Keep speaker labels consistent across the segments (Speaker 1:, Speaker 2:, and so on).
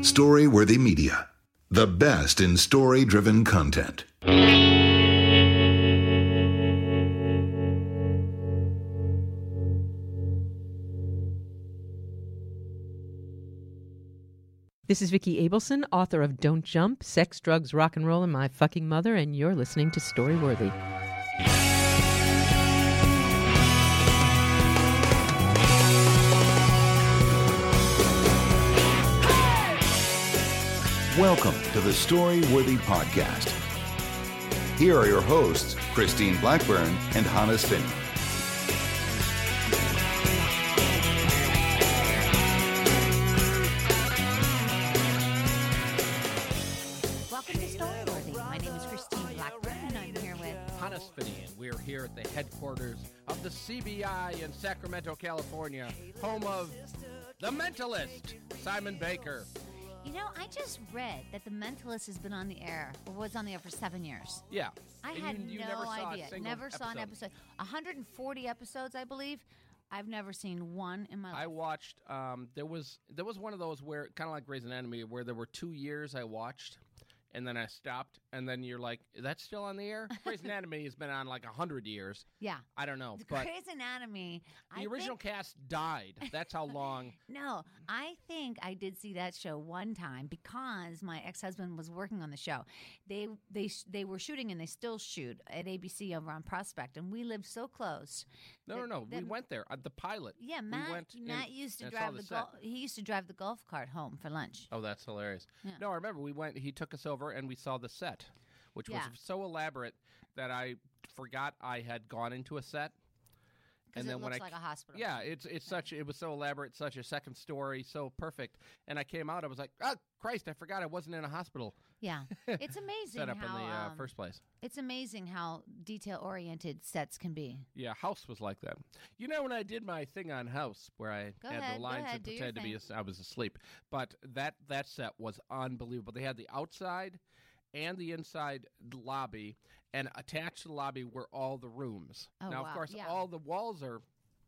Speaker 1: Story-worthy media. The best in story-driven content.
Speaker 2: This is Vicki Abelson, author of Don't Jump, Sex, Drugs, Rock and Roll, and My Fucking Mother, and you're listening to Storyworthy.
Speaker 1: Welcome to the Storyworthy Podcast. Here are your hosts, Christine Blackburn and Hannes Finney.
Speaker 3: Welcome to Storyworthy. My name is Christine Blackburn, and I'm here with
Speaker 4: Hannes Finney, and we're here at the headquarters of the CBI in Sacramento, California, home of The Mentalist, Simon Baker.
Speaker 3: You know, I just read that The Mentalist has been on the air, or was on the air for 7 years.
Speaker 4: Yeah.
Speaker 3: I
Speaker 4: And
Speaker 3: had
Speaker 4: you
Speaker 3: no
Speaker 4: never saw
Speaker 3: idea.
Speaker 4: a single
Speaker 3: Never saw an episode. 140 episodes, I believe. I've never seen one in my life.
Speaker 4: I watched, there was one of those where, kind of like Grey's Anatomy, where there were 2 years I watched, and then I stopped, and then you're like, is that still on the air? Grey's Anatomy has been on like 100 years.
Speaker 3: Yeah.
Speaker 4: I don't know.
Speaker 3: The
Speaker 4: But
Speaker 3: Grey's Anatomy.
Speaker 4: the original cast died. That's how long.
Speaker 3: No, I think I did see that show one time because my ex-husband was working on the show. They were shooting, and they still shoot at ABC over on Prospect, and we lived so close.
Speaker 4: No. We went there. The pilot.
Speaker 3: Yeah,
Speaker 4: We
Speaker 3: Matt
Speaker 4: went
Speaker 3: Matt
Speaker 4: in
Speaker 3: used to
Speaker 4: and saw
Speaker 3: drive
Speaker 4: the
Speaker 3: the
Speaker 4: set.
Speaker 3: he used to drive the golf cart home for lunch.
Speaker 4: Oh, that's hilarious.
Speaker 3: Yeah.
Speaker 4: No, I remember he took us over and we saw the set, which
Speaker 3: Yeah.
Speaker 4: was so elaborate that I forgot I had gone into a set.
Speaker 3: Because it looks like a hospital.
Speaker 4: Yeah, it was so elaborate, such a second story, so perfect. And I came out, I was like, oh, Christ, I forgot I wasn't in a hospital.
Speaker 3: Yeah, it's amazing
Speaker 4: Set up
Speaker 3: how
Speaker 4: in the first place.
Speaker 3: it's amazing how detail-oriented sets can be.
Speaker 4: Yeah, House was like that. You know, when I did my thing on House, where I
Speaker 3: Go
Speaker 4: had
Speaker 3: ahead,
Speaker 4: the
Speaker 3: go
Speaker 4: lines
Speaker 3: ahead,
Speaker 4: and
Speaker 3: do your
Speaker 4: pretend to be, I was asleep. But that set was unbelievable. They had the outside and the inside lobby, and attached to the lobby were all the rooms.
Speaker 3: Oh,
Speaker 4: now,
Speaker 3: wow,
Speaker 4: of course,
Speaker 3: yeah.
Speaker 4: all the walls are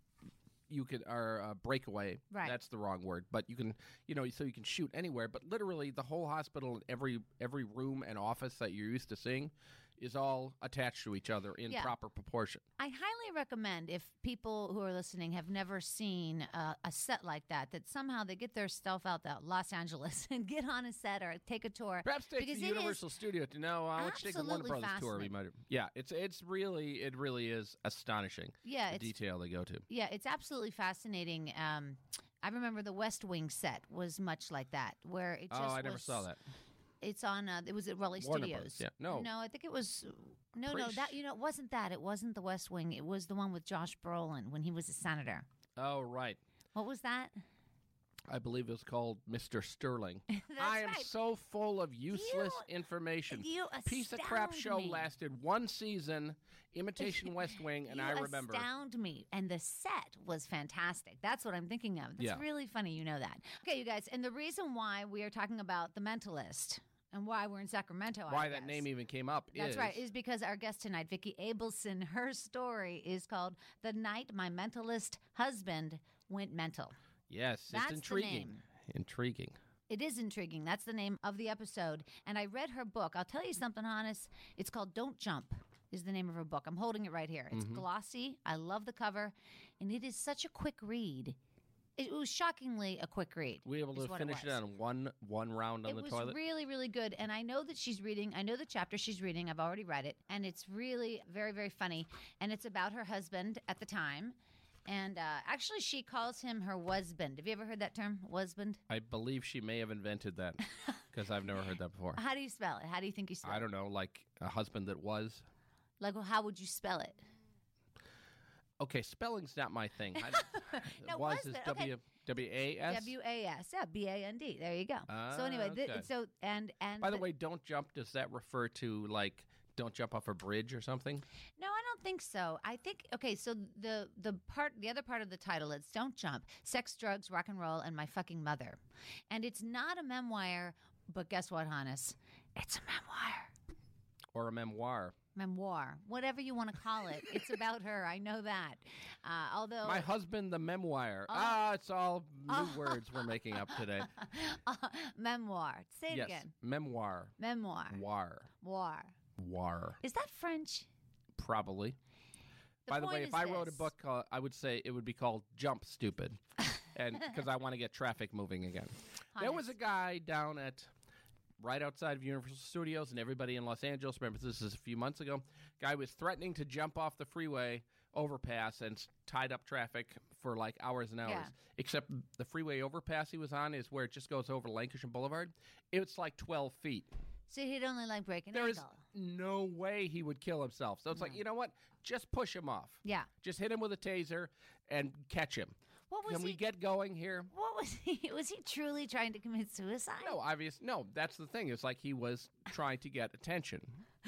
Speaker 4: breakaway.
Speaker 3: Right.
Speaker 4: That's the wrong word, but you can, so you can shoot anywhere. But literally, the whole hospital and every room and office that you're used to seeing is all attached to each other in
Speaker 3: Yeah.
Speaker 4: proper proportion.
Speaker 3: I highly recommend, if people who are listening have never seen a set like that somehow they get their stuff out to Los Angeles and get on a set or take a tour.
Speaker 4: Perhaps take
Speaker 3: Because
Speaker 4: the
Speaker 3: it is
Speaker 4: Universal Studio to know how much take the Warner
Speaker 3: absolutely
Speaker 4: Brothers tour. We might. Yeah, it really is astonishing.
Speaker 3: Yeah,
Speaker 4: the
Speaker 3: it's
Speaker 4: detail they go to.
Speaker 3: Yeah, it's absolutely fascinating. I remember the West Wing set was much like that, where it just
Speaker 4: I never saw that.
Speaker 3: It's on. It was at Raleigh
Speaker 4: Warner
Speaker 3: Studios.
Speaker 4: Brothers, yeah. No.
Speaker 3: I think it was. No,
Speaker 4: Pretty
Speaker 3: that it wasn't that. It wasn't the West Wing. It was the one with Josh Brolin when he was a senator.
Speaker 4: Oh, right.
Speaker 3: What was that?
Speaker 4: I believe it was called Mr. Sterling.
Speaker 3: That's
Speaker 4: I am
Speaker 3: right.
Speaker 4: so full of useless information.
Speaker 3: You
Speaker 4: Piece of crap
Speaker 3: astound
Speaker 4: show
Speaker 3: me.
Speaker 4: lasted one season, Imitation West Wing, and I remember.
Speaker 3: You astound me. And the set was fantastic. That's what I'm thinking of. That's
Speaker 4: Yeah.
Speaker 3: really funny. You know that. Okay, you guys. And the reason why we are talking about The Mentalist and why we're in Sacramento,
Speaker 4: Why
Speaker 3: I
Speaker 4: that
Speaker 3: guess.
Speaker 4: name even came up
Speaker 3: That's right, is because our guest tonight, Vicki Abelson, her story is called The Night My Mentalist Husband Went Mental.
Speaker 4: Yes,
Speaker 3: That's
Speaker 4: it's
Speaker 3: the
Speaker 4: intriguing.
Speaker 3: name.
Speaker 4: Intriguing.
Speaker 3: It is intriguing. That's the name of the episode. And I read her book. I'll tell you something, honest. It's called Don't Jump is the name of her book. I'm holding it right here. It's glossy. I love the cover. And it is such a quick read. It was shockingly a quick read.
Speaker 4: We were able
Speaker 3: is
Speaker 4: to
Speaker 3: what
Speaker 4: finish it
Speaker 3: was.
Speaker 4: on one round on
Speaker 3: It
Speaker 4: the
Speaker 3: was
Speaker 4: toilet.
Speaker 3: really, really good. And I know that she's reading. I know the chapter she's reading. I've already read it. And it's really very, very funny. And it's about her husband at the time. And actually, she calls him her husband. Have you ever heard that term, husband?
Speaker 4: I believe she may have invented that because I've never heard that before.
Speaker 3: How do you spell it? How do you think you spell it?
Speaker 4: I don't know, like a husband that was.
Speaker 3: Like, well, how would you spell it?
Speaker 4: Okay, spelling's not my thing.
Speaker 3: No,
Speaker 4: was
Speaker 3: was
Speaker 4: is
Speaker 3: it? Okay.
Speaker 4: W-A-S?
Speaker 3: W-A-S. Yeah, B-A-N-D. There you go. So anyway,
Speaker 4: okay.
Speaker 3: and
Speaker 4: By the way, don't jump. Does that refer to like don't jump off a bridge or something?
Speaker 3: No, I don't think so. I think so the other part of the title is Don't Jump: Sex, Drugs, Rock and Roll, and My Fucking Mother. And it's not a memoir, but guess what, Hannes? It's a memoir.
Speaker 4: Or a memoir.
Speaker 3: memoir, whatever you want to call it. It's about her. I know that. Although
Speaker 4: My husband, the memoir. It's all new words we're making up today.
Speaker 3: memoir. Say it
Speaker 4: Yes,
Speaker 3: again.
Speaker 4: memoir.
Speaker 3: Memoir.
Speaker 4: War.
Speaker 3: Is that French?
Speaker 4: Probably.
Speaker 3: The
Speaker 4: By the way,
Speaker 3: point
Speaker 4: if
Speaker 3: is
Speaker 4: I wrote a
Speaker 3: this.
Speaker 4: book, I would say it would be called Jump Stupid, and because I want to get traffic moving again. There was a guy down at right outside of Universal Studios, and everybody in Los Angeles, remember this is a few months ago, guy was threatening to jump off the freeway overpass and tied up traffic for like hours and hours.
Speaker 3: Yeah.
Speaker 4: Except the freeway overpass he was on is where it just goes over Lancashire Boulevard. It's like 12 feet.
Speaker 3: So he'd only like break an
Speaker 4: There is
Speaker 3: ankle.
Speaker 4: no way he would kill himself. So it's like, you know what? Just push him off.
Speaker 3: Yeah.
Speaker 4: Just hit him with a taser and catch him.
Speaker 3: What was
Speaker 4: Can we
Speaker 3: he?
Speaker 4: get going here?
Speaker 3: What was he? Was he truly trying to commit suicide?
Speaker 4: No, that's the thing. It's like he was trying to get attention.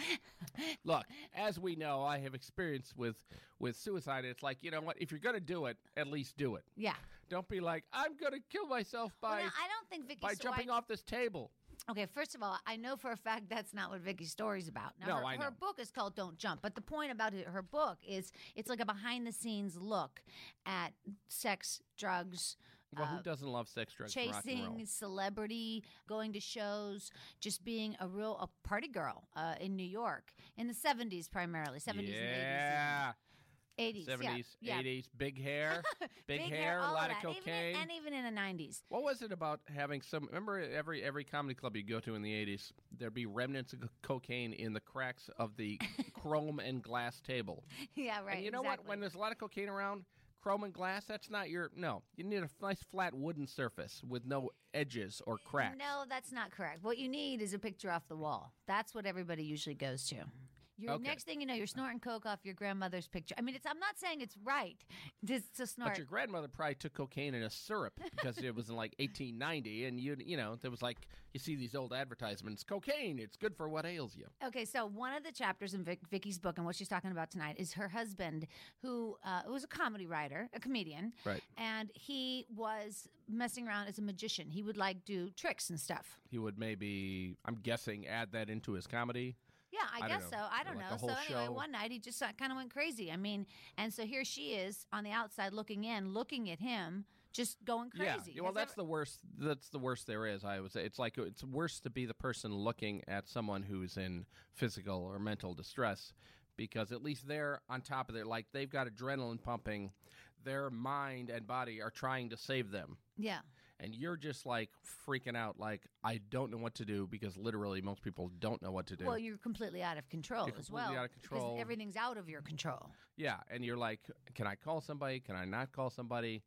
Speaker 4: Look, as we know, I have experience with suicide. It's like, you know what? If you're going to do it, at least do it.
Speaker 3: Yeah.
Speaker 4: Don't be like, I'm going to kill myself
Speaker 3: Well,
Speaker 4: by
Speaker 3: now, I don't think Vicky.
Speaker 4: jumping off this table.
Speaker 3: Okay, first of all, I know for a fact that's not what Vicky's story's about. Now,
Speaker 4: No, I know.
Speaker 3: her book is called Don't Jump, but the point about her book is it's like a behind-the-scenes look at sex, drugs,
Speaker 4: Well, who doesn't love sex, drugs, and rock and roll?
Speaker 3: chasing celebrity, going to shows, just being a party girl in New York in the 70s primarily, 70s
Speaker 4: Yeah.
Speaker 3: and 80s.
Speaker 4: 70s,
Speaker 3: yeah.
Speaker 4: 80s, big hair, big
Speaker 3: Big
Speaker 4: hair, a
Speaker 3: all
Speaker 4: lot
Speaker 3: of
Speaker 4: of
Speaker 3: that.
Speaker 4: cocaine.
Speaker 3: Even in the 90s.
Speaker 4: What was it about having some? Remember, every comedy club you go to in the 80s, there'd be remnants of cocaine in the cracks of the chrome and glass table.
Speaker 3: Yeah, right.
Speaker 4: And you know
Speaker 3: exactly.
Speaker 4: what? When there's a lot of cocaine around, chrome and glass, that's not your. No, you need a nice flat wooden surface with no edges or cracks.
Speaker 3: No, that's not correct. What you need is a picture off the wall. That's what everybody usually goes to.
Speaker 4: Okay.
Speaker 3: Next thing you know, you're snorting coke off your grandmother's picture. I mean, I'm not saying it's right to snort.
Speaker 4: But your grandmother probably took cocaine in a syrup because it was in like 1890, and you know there was like you see these old advertisements, cocaine, it's good for what ails you.
Speaker 3: Okay, so one of the chapters in Vicky's book and what she's talking about tonight is her husband, who was a comedy writer, a comedian,
Speaker 4: Right.
Speaker 3: and he was messing around as a magician. He would like do tricks and stuff.
Speaker 4: He would maybe, I'm guessing, add that into his comedy.
Speaker 3: Yeah, I
Speaker 4: don't
Speaker 3: guess
Speaker 4: know.
Speaker 3: so. I don't
Speaker 4: Like
Speaker 3: know.
Speaker 4: a whole
Speaker 3: So anyway,
Speaker 4: show.
Speaker 3: one night he just kind of went crazy. I mean, and so here she is on the outside looking in, looking at him, just going crazy.
Speaker 4: Yeah, well, that's the worst. That's the worst there is. I would say it's like it's worse to be the person looking at someone who's in physical or mental distress, because at least they're on top of it. Like they've got adrenaline pumping, their mind and body are trying to save them,
Speaker 3: Yeah.
Speaker 4: and you're just like freaking out. Like I don't know what to do because literally most people don't know what to do.
Speaker 3: Well, you're completely out of control
Speaker 4: You're
Speaker 3: as well.
Speaker 4: completely out of
Speaker 3: because
Speaker 4: control.
Speaker 3: everything's out of your control.
Speaker 4: Yeah, and you're like, can I call somebody? Can I not call somebody?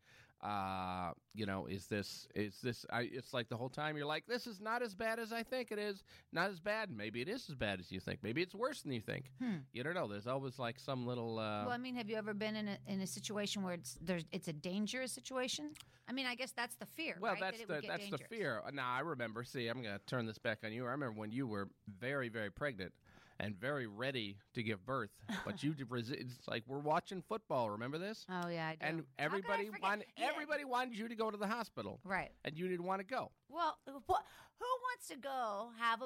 Speaker 4: You know, is this? It's like the whole time you're like, this is not as bad as I think it is. Not as bad. Maybe it is as bad as you think. Maybe it's worse than you think. You don't know. There's always like some little.
Speaker 3: Well, I mean, have you ever been in a situation where it's a dangerous situation? I mean, I guess that's the fear.
Speaker 4: Well,
Speaker 3: right?
Speaker 4: that's
Speaker 3: that it would get
Speaker 4: the
Speaker 3: dangerous.
Speaker 4: fear. Now I remember. See, I'm going to turn this back on you. I remember when you were very, very pregnant and very ready to give birth, but you it's like we're watching football. Remember this?
Speaker 3: Oh yeah, I do.
Speaker 4: And
Speaker 3: How could I
Speaker 4: everybody
Speaker 3: forget?
Speaker 4: wanted
Speaker 3: Yeah.
Speaker 4: everybody wanted you to go to the hospital,
Speaker 3: Right.
Speaker 4: and you didn't want to go.
Speaker 3: Well, who wants to go have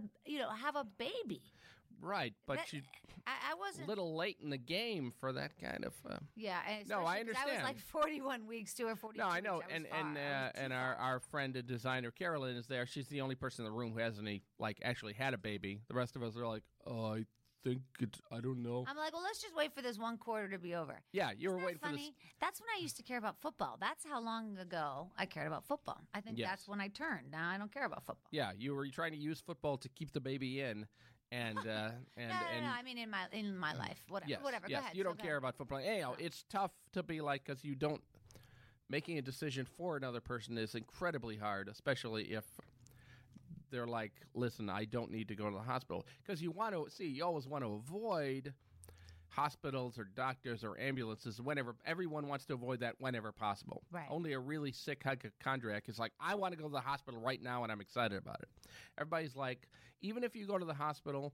Speaker 3: a baby?
Speaker 4: Right, but
Speaker 3: That-
Speaker 4: you
Speaker 3: I wasn't.
Speaker 4: a little late in the game for that kind of.
Speaker 3: Yeah, and
Speaker 4: No, I
Speaker 3: especially 'cause I was
Speaker 4: understand.
Speaker 3: like 41 weeks to or 42.
Speaker 4: No, I know,
Speaker 3: weeks. I was
Speaker 4: and
Speaker 3: far. I was too
Speaker 4: and
Speaker 3: far.
Speaker 4: our friend and designer Carolyn is there. She's the only person in the room who hasn't actually had a baby. The rest of us are like, oh, I think it's, I don't know.
Speaker 3: I'm like, well, let's just wait for this one quarter to be over.
Speaker 4: Yeah, you were
Speaker 3: Isn't that
Speaker 4: waiting for
Speaker 3: funny?
Speaker 4: this.
Speaker 3: That's when I used to care about football. That's how long ago I cared about football. I think
Speaker 4: Yes.
Speaker 3: that's when I turned. Now I don't care about football.
Speaker 4: Yeah, you were trying to use football to keep the baby in, and
Speaker 3: No, I mean in my life. Whatever.
Speaker 4: yes,
Speaker 3: Whatever.
Speaker 4: yes,
Speaker 3: Go ahead.
Speaker 4: you
Speaker 3: So
Speaker 4: don't
Speaker 3: go
Speaker 4: care
Speaker 3: ahead.
Speaker 4: about football. Anyhow, it's tough to be like because you don't making a decision for another person is incredibly hard, especially if they're like, listen, I don't need to go to the hospital because you always want to avoid hospitals or doctors or ambulances whenever everyone wants to avoid that whenever possible.
Speaker 3: Right.
Speaker 4: Only a really sick hypochondriac is like, I want to go to the hospital right now and I'm excited about it. Everybody's like, even if you go to the hospital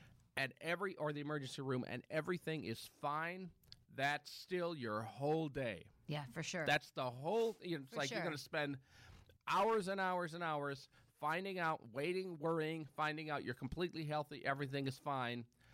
Speaker 4: or the emergency room and everything is fine, that's still your whole day.
Speaker 3: Yeah, for sure.
Speaker 4: That's the whole. It's
Speaker 3: For
Speaker 4: like you're
Speaker 3: sure.
Speaker 4: going to spend hours and hours and hours finding out, waiting, worrying, finding out you're completely healthy, everything is fine,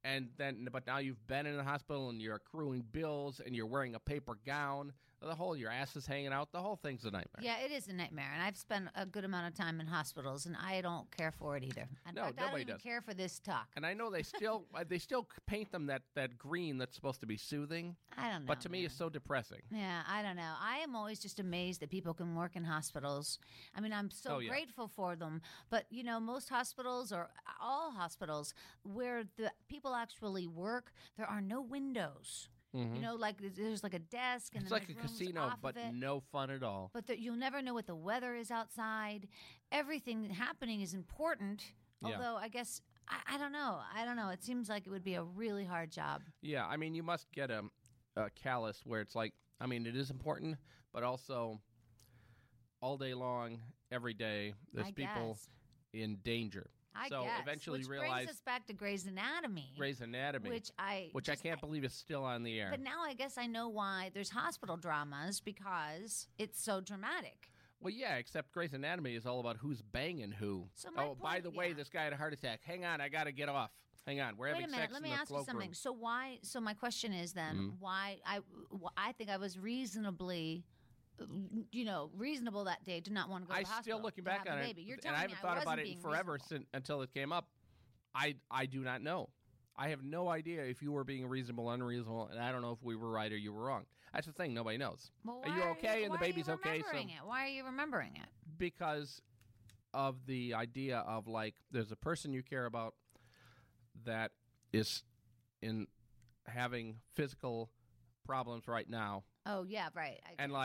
Speaker 4: but now you've been in the hospital and you're accruing bills and you're wearing a paper gown. Your ass is hanging out. The whole thing's a nightmare.
Speaker 3: Yeah, it is a nightmare. And I've spent a good amount of time in hospitals, and I don't care for it either. In fact, I don't even care for this talk.
Speaker 4: And I know they still paint them that green that's supposed to be soothing.
Speaker 3: I don't know.
Speaker 4: But to me, it's so depressing.
Speaker 3: Yeah, I don't know. I am always just amazed that people can work in hospitals. I mean, I'm so grateful for them. But, most hospitals or all hospitals where the people actually work, there are no windows.
Speaker 4: Mm-hmm.
Speaker 3: There's like a desk. And
Speaker 4: it's like a casino, but no fun at all.
Speaker 3: But you'll never know what the weather is outside. Everything happening is important.
Speaker 4: Yeah.
Speaker 3: Although I guess, I don't know. It seems like it would be a really hard job.
Speaker 4: Yeah, I mean, you must get a callus where it's like, I mean, it is important, but also all day long, every day, there's people in danger.
Speaker 3: I guess.
Speaker 4: Eventually
Speaker 3: which
Speaker 4: realize
Speaker 3: brings us back to Grey's Anatomy.
Speaker 4: Which I can't believe is still on the air.
Speaker 3: But now I guess I know why there's hospital dramas, because it's so dramatic.
Speaker 4: Well, yeah, except Grey's Anatomy is all about who's banging who.
Speaker 3: So
Speaker 4: by the way, this guy had a heart attack. Hang on, I got to get off. Hang on, we're having sex in the cloakroom.
Speaker 3: Let me ask you something. So why? So my question is then, why I think I was reasonably reasonable that day to not want to go to the hospital.
Speaker 4: Still looking back on it, and I haven't thought about it forever until it came up. I do not know. I have no idea if you were being reasonable, unreasonable, and I don't know if we were right or you were wrong. That's the thing. Nobody knows.
Speaker 3: Well,
Speaker 4: are you okay? And the baby's okay.
Speaker 3: Why are you remembering it?
Speaker 4: Because of the idea of there's a person you care about that is in having physical problems right now.
Speaker 3: Oh yeah, right.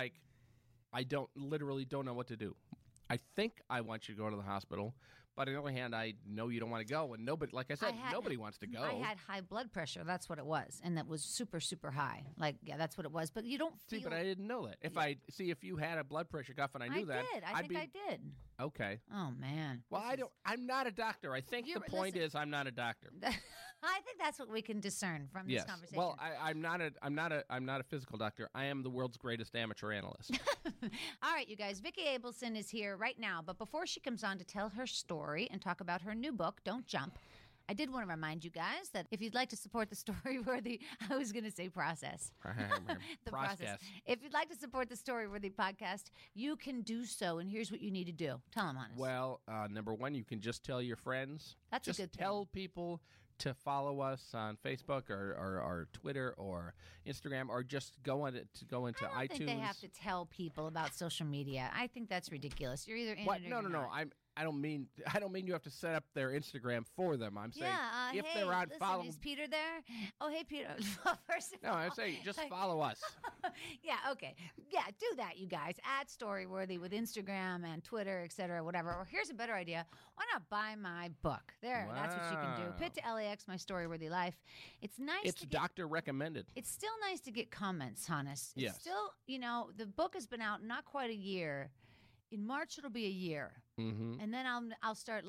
Speaker 4: I don't know what to do. I think I want you to go to the hospital, but on the other hand, I know you don't want to go, and nobody, like I said, nobody wants to go.
Speaker 3: I had high blood pressure. That's what it was, and that was super, super high. That's what it was. But you don't feel.
Speaker 4: See, but I didn't know that. If you had a blood pressure cuff and I knew that,
Speaker 3: I think I did.
Speaker 4: Okay.
Speaker 3: Oh man.
Speaker 4: Well, I'm not a doctor. I think the point is I'm not a doctor.
Speaker 3: I think that's what we can discern from this conversation.
Speaker 4: Well, I'm not a physical doctor. I am the world's greatest amateur analyst.
Speaker 3: All right, you guys. Vicki Abelson is here right now, but before she comes on to tell her story and talk about her new book, Don't Jump, I did want to remind you guys that if you'd like to support the Storyworthy, I was going to say process. The process. If you'd like to support the Storyworthy podcast, you can do so, and here's what you need to do. Tell them, Honest.
Speaker 4: Well, number one, you can just tell your friends.
Speaker 3: That's a good thing.
Speaker 4: Tell people to follow us on Facebook or Twitter or Instagram, or just go into iTunes.
Speaker 3: I don't think they have to tell people about social media. I think that's ridiculous. You're either in it or you're not.
Speaker 4: I don't mean you have to set up their Instagram for them. I'm saying if
Speaker 3: hey,
Speaker 4: they're on follow.
Speaker 3: Is Peter there? Oh, hey, Peter. First of
Speaker 4: no,
Speaker 3: all,
Speaker 4: I'm saying just follow us.
Speaker 3: Yeah, okay. Yeah, do that, you guys. At Storyworthy with Instagram and Twitter, etc., whatever. Or here's a better idea. Why not buy my book? There, that's what you can do. Pit to LAX, My Storyworthy Life. It's nice.
Speaker 4: It's doctor recommended.
Speaker 3: It's still nice to get comments, Hannes. It's
Speaker 4: yes.
Speaker 3: Still, the book has been out not quite a year. In March, it'll be a year, and then I'll start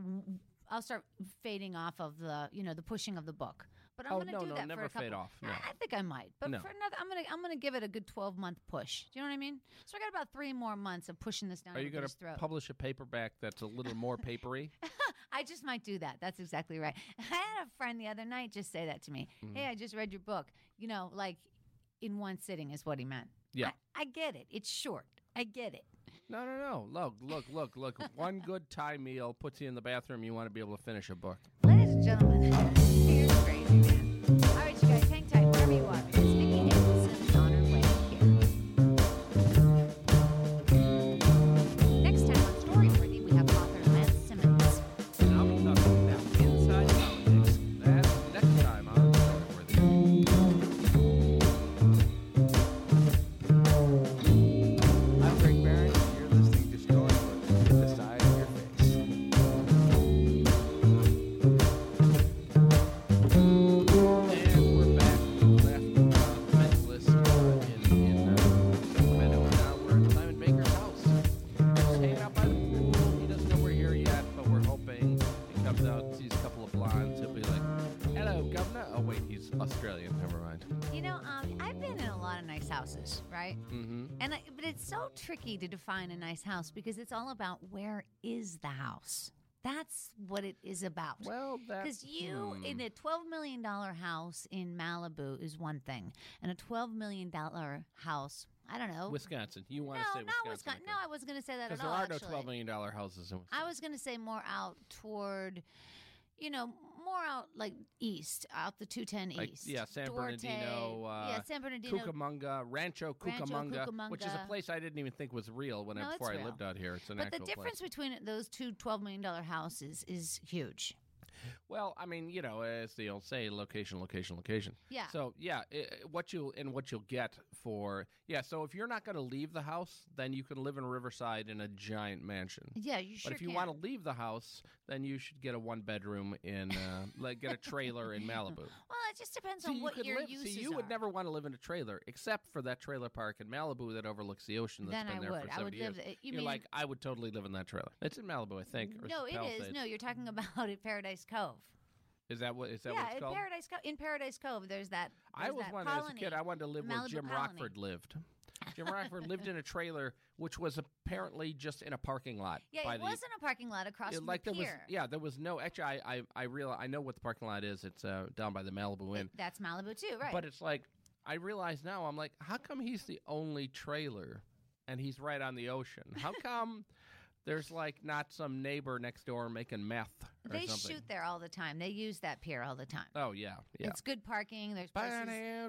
Speaker 3: fading off of the the pushing of the book. But I'm going to do that
Speaker 4: never
Speaker 3: for a couple.
Speaker 4: Fade off. No.
Speaker 3: I think I might, but for another, I'm gonna give it a good 12-month push. Do you know what I mean? So I got about 3 more months of pushing this down.
Speaker 4: Are you going to publish a paperback that's a little more papery?
Speaker 3: I just might do that. That's exactly right. I had a friend the other night just say that to me. Hey, I just read your book. In one sitting is what he meant.
Speaker 4: Yeah,
Speaker 3: I get it. It's short. I get it.
Speaker 4: No. Look. One good Thai meal puts you in the bathroom. You want to be able to finish a book.
Speaker 3: Ladies and gentlemen, here's crazy, man. All right, you guys, hang tight wherever you are, because Vicki Abelson is on her way here. Next time on Storyworthy, we have author Lance Simmons.
Speaker 4: And I'll be talking about inside politics. That's next time on Storyworthy. I'm Greg Barron. You're listening to Storyworthy, the side of your face. And we're back. We left the mentalist in Sacramento, and now we're at Simon Baker's house. Just hanging out by the pool. He doesn't know we're here yet, but we're hoping he comes out, sees a couple of blondes. He'll be like, "Hello, governor." Oh wait, he's Australian. Never mind.
Speaker 3: I've been in a lot of nice houses, right?
Speaker 4: Mm-hmm.
Speaker 3: But it's so tricky to define a nice house because it's all about where is the house. That's what it is about.
Speaker 4: Well,
Speaker 3: Because you, in a $12 million house in Malibu is one thing, and a $12 million house, I don't know.
Speaker 4: Wisconsin. You want to say
Speaker 3: not
Speaker 4: Wisconsin?
Speaker 3: No, I wasn't going to say that at
Speaker 4: Because
Speaker 3: all.
Speaker 4: there are no
Speaker 3: actually.
Speaker 4: $12 million houses in Wisconsin.
Speaker 3: I was going to say more out toward, more out like east, out the 210
Speaker 4: Like,
Speaker 3: east.
Speaker 4: yeah, San
Speaker 3: Duarte,
Speaker 4: Bernardino.
Speaker 3: San Bernardino.
Speaker 4: Rancho
Speaker 3: Rancho
Speaker 4: Cucamonga, which is a
Speaker 3: Cucamonga.
Speaker 4: place I didn't even think was real
Speaker 3: No, it's
Speaker 4: before I
Speaker 3: real.
Speaker 4: lived out here. It's an
Speaker 3: But the
Speaker 4: actual
Speaker 3: difference
Speaker 4: place.
Speaker 3: between those two $12 million houses is huge.
Speaker 4: Well, I mean, as the old say, location.
Speaker 3: Yeah.
Speaker 4: So what you'll get for So if you're not going to leave the house, then you can live in Riverside in a giant mansion.
Speaker 3: Yeah, you sure
Speaker 4: But if you
Speaker 3: can.
Speaker 4: want to leave the house, then you should get a 1-bedroom in, get a trailer in Malibu.
Speaker 3: Well, it just depends
Speaker 4: See,
Speaker 3: on
Speaker 4: you
Speaker 3: what
Speaker 4: could
Speaker 3: your
Speaker 4: live.
Speaker 3: uses
Speaker 4: See, you would
Speaker 3: are.
Speaker 4: never want to live in a trailer, except for that trailer park in Malibu that overlooks the ocean. That's
Speaker 3: Then
Speaker 4: been
Speaker 3: I
Speaker 4: there
Speaker 3: would.
Speaker 4: for
Speaker 3: I
Speaker 4: 70
Speaker 3: would
Speaker 4: years.
Speaker 3: live. You
Speaker 4: You're
Speaker 3: mean
Speaker 4: like, I would totally live in that trailer. It's in Malibu, I think. Or
Speaker 3: no? It is.
Speaker 4: Palisades.
Speaker 3: No, you're talking about at Paradise Cove.
Speaker 4: Is that what it's
Speaker 3: in
Speaker 4: called?
Speaker 3: Paradise Cove, there's that.
Speaker 4: I was
Speaker 3: that
Speaker 4: one as a
Speaker 3: colony,
Speaker 4: kid. I wanted to live where
Speaker 3: Malibu
Speaker 4: Jim
Speaker 3: colony.
Speaker 4: Rockford lived. Jim Rockford lived in a trailer, which was apparently just in a parking lot.
Speaker 3: Yeah,
Speaker 4: by
Speaker 3: it wasn't a parking lot across from
Speaker 4: like
Speaker 3: the
Speaker 4: there was.
Speaker 3: pier.
Speaker 4: Yeah, there was no. Actually, I know what the parking lot is. It's down by the Malibu Inn.
Speaker 3: That's Malibu too, right?
Speaker 4: But it's like I realize now. I'm like, how come he's the only trailer, and he's right on the ocean? How come? There's like not some neighbor next door making meth or
Speaker 3: they
Speaker 4: something.
Speaker 3: shoot there all the time. They use that pier all the time.
Speaker 4: Oh yeah.
Speaker 3: It's good parking. There's places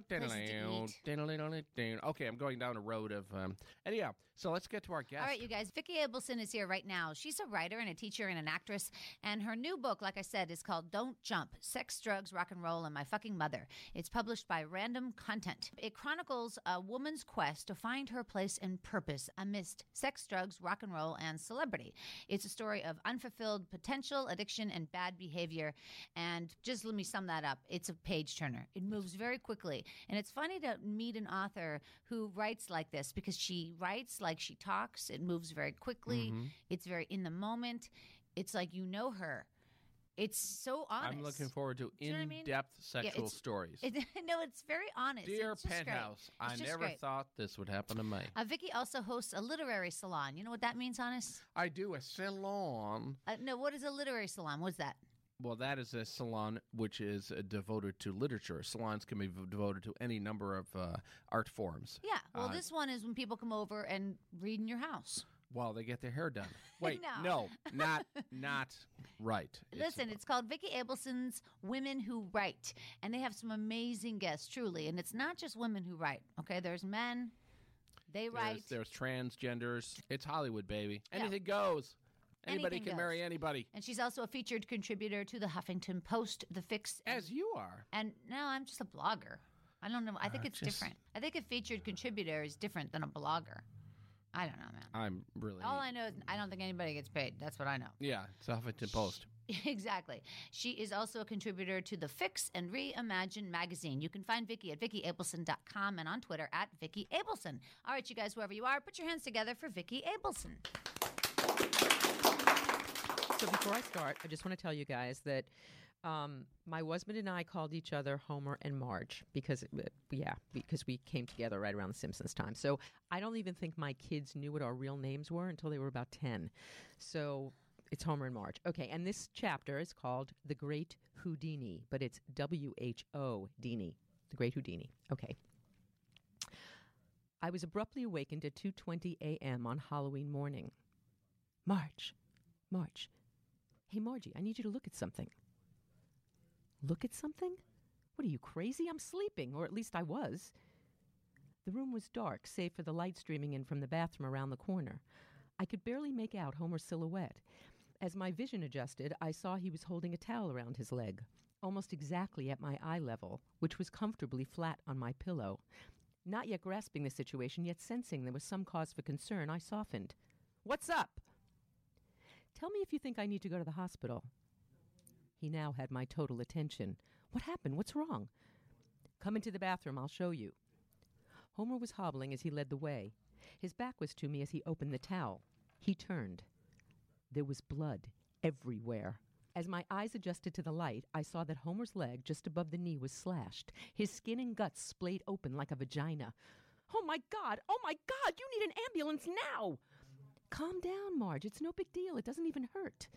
Speaker 3: to eat.
Speaker 4: Okay, I'm going down a road of anyhow. So let's get to our guest.
Speaker 3: All right, you guys. Vicki Abelson is here right now. She's a writer and a teacher and an actress. And her new book, like I said, is called Don't Jump, Sex, Drugs, Rock and Roll, and My Fucking Mother. It's published by Random Content. It chronicles a woman's quest to find her place and purpose amidst sex, drugs, rock and roll, and celebrity. It's a story of unfulfilled potential, addiction, and bad behavior. And just let me sum that up. It's a page turner. It moves very quickly. And it's funny to meet an author who writes like this because she writes like she talks. It moves very quickly.
Speaker 4: Mm-hmm.
Speaker 3: It's very in the moment. It's like you know her. It's so honest.
Speaker 4: I'm looking forward to
Speaker 3: you know what I mean?
Speaker 4: in-depth sexual
Speaker 3: it's-
Speaker 4: stories.
Speaker 3: No, it's very honest.
Speaker 4: Dear
Speaker 3: It's just great.
Speaker 4: Penthouse, I
Speaker 3: It's just
Speaker 4: never
Speaker 3: great.
Speaker 4: thought this would happen to me.
Speaker 3: Vicki also hosts a literary salon. You know what that means, honest?
Speaker 4: I do a salon.
Speaker 3: No, what is a literary salon? What's that?
Speaker 4: Well, that is a salon which is devoted to literature. Salons can be devoted to any number of art forms.
Speaker 3: Yeah. Well,
Speaker 4: Uh,
Speaker 3: this one is when people come over and read in your house.
Speaker 4: While they get their hair done. Wait,
Speaker 3: No.
Speaker 4: not right.
Speaker 3: Listen, it's called Vicki Abelson's Women Who Write, and they have some amazing guests, truly. And it's not just women who write, okay? There's men. They write.
Speaker 4: There's transgenders. It's Hollywood, baby.
Speaker 3: Yeah.
Speaker 4: Anything goes. Anybody
Speaker 3: Anything
Speaker 4: can marry
Speaker 3: goes.
Speaker 4: anybody.
Speaker 3: And she's also a featured contributor to the Huffington Post, The Fix.
Speaker 4: As you are.
Speaker 3: And no, I'm just a blogger. I don't know. I think it's
Speaker 4: just-
Speaker 3: different. I think a featured contributor is different than a blogger. I don't know, man.
Speaker 4: I'm really.
Speaker 3: All I know is I don't think anybody gets paid. That's what I know.
Speaker 4: Yeah, it's Huffington Post.
Speaker 3: Exactly. She is also a contributor to The Fix and Reimagine magazine. You can find Vicki at VickiAbelson.com and on Twitter at Vicki Abelson. All right, you guys, whoever you are, put your hands together for Vicki Abelson.
Speaker 2: So before I start, I just want to tell you guys that my husband and I called each other Homer and Marge because we came together right around the Simpsons time. So I don't even think my kids knew what our real names were until they were about 10. So it's Homer and Marge. Okay, and this chapter is called The Great Houdini, but it's W-H-O-Dini, The Great Houdini. Okay. I was abruptly awakened at 2:20 a.m. on Halloween morning. Marge. Hey, Margie, I need you to look at something. Look at something? What are you, crazy? I'm sleeping, or at least I was. The room was dark, save for the light streaming in from the bathroom around the corner. I could barely make out Homer's silhouette. As my vision adjusted, I saw he was holding a towel around his leg, almost exactly at my eye level, which was comfortably flat on my pillow. Not yet grasping the situation, yet sensing there was some cause for concern, I softened. What's up? Tell me if you think I need to go to the hospital. He now had my total attention. What happened? What's wrong? Come into the bathroom. I'll show you. Homer was hobbling as he led the way. His back was to me as he opened the towel. He turned. There was blood everywhere. As my eyes adjusted to the light, I saw that Homer's leg just above the knee was slashed. His skin and guts splayed open like a vagina. Oh, my God! Oh, my God! You need an ambulance now! Calm down, Marge. It's no big deal. It doesn't even hurt.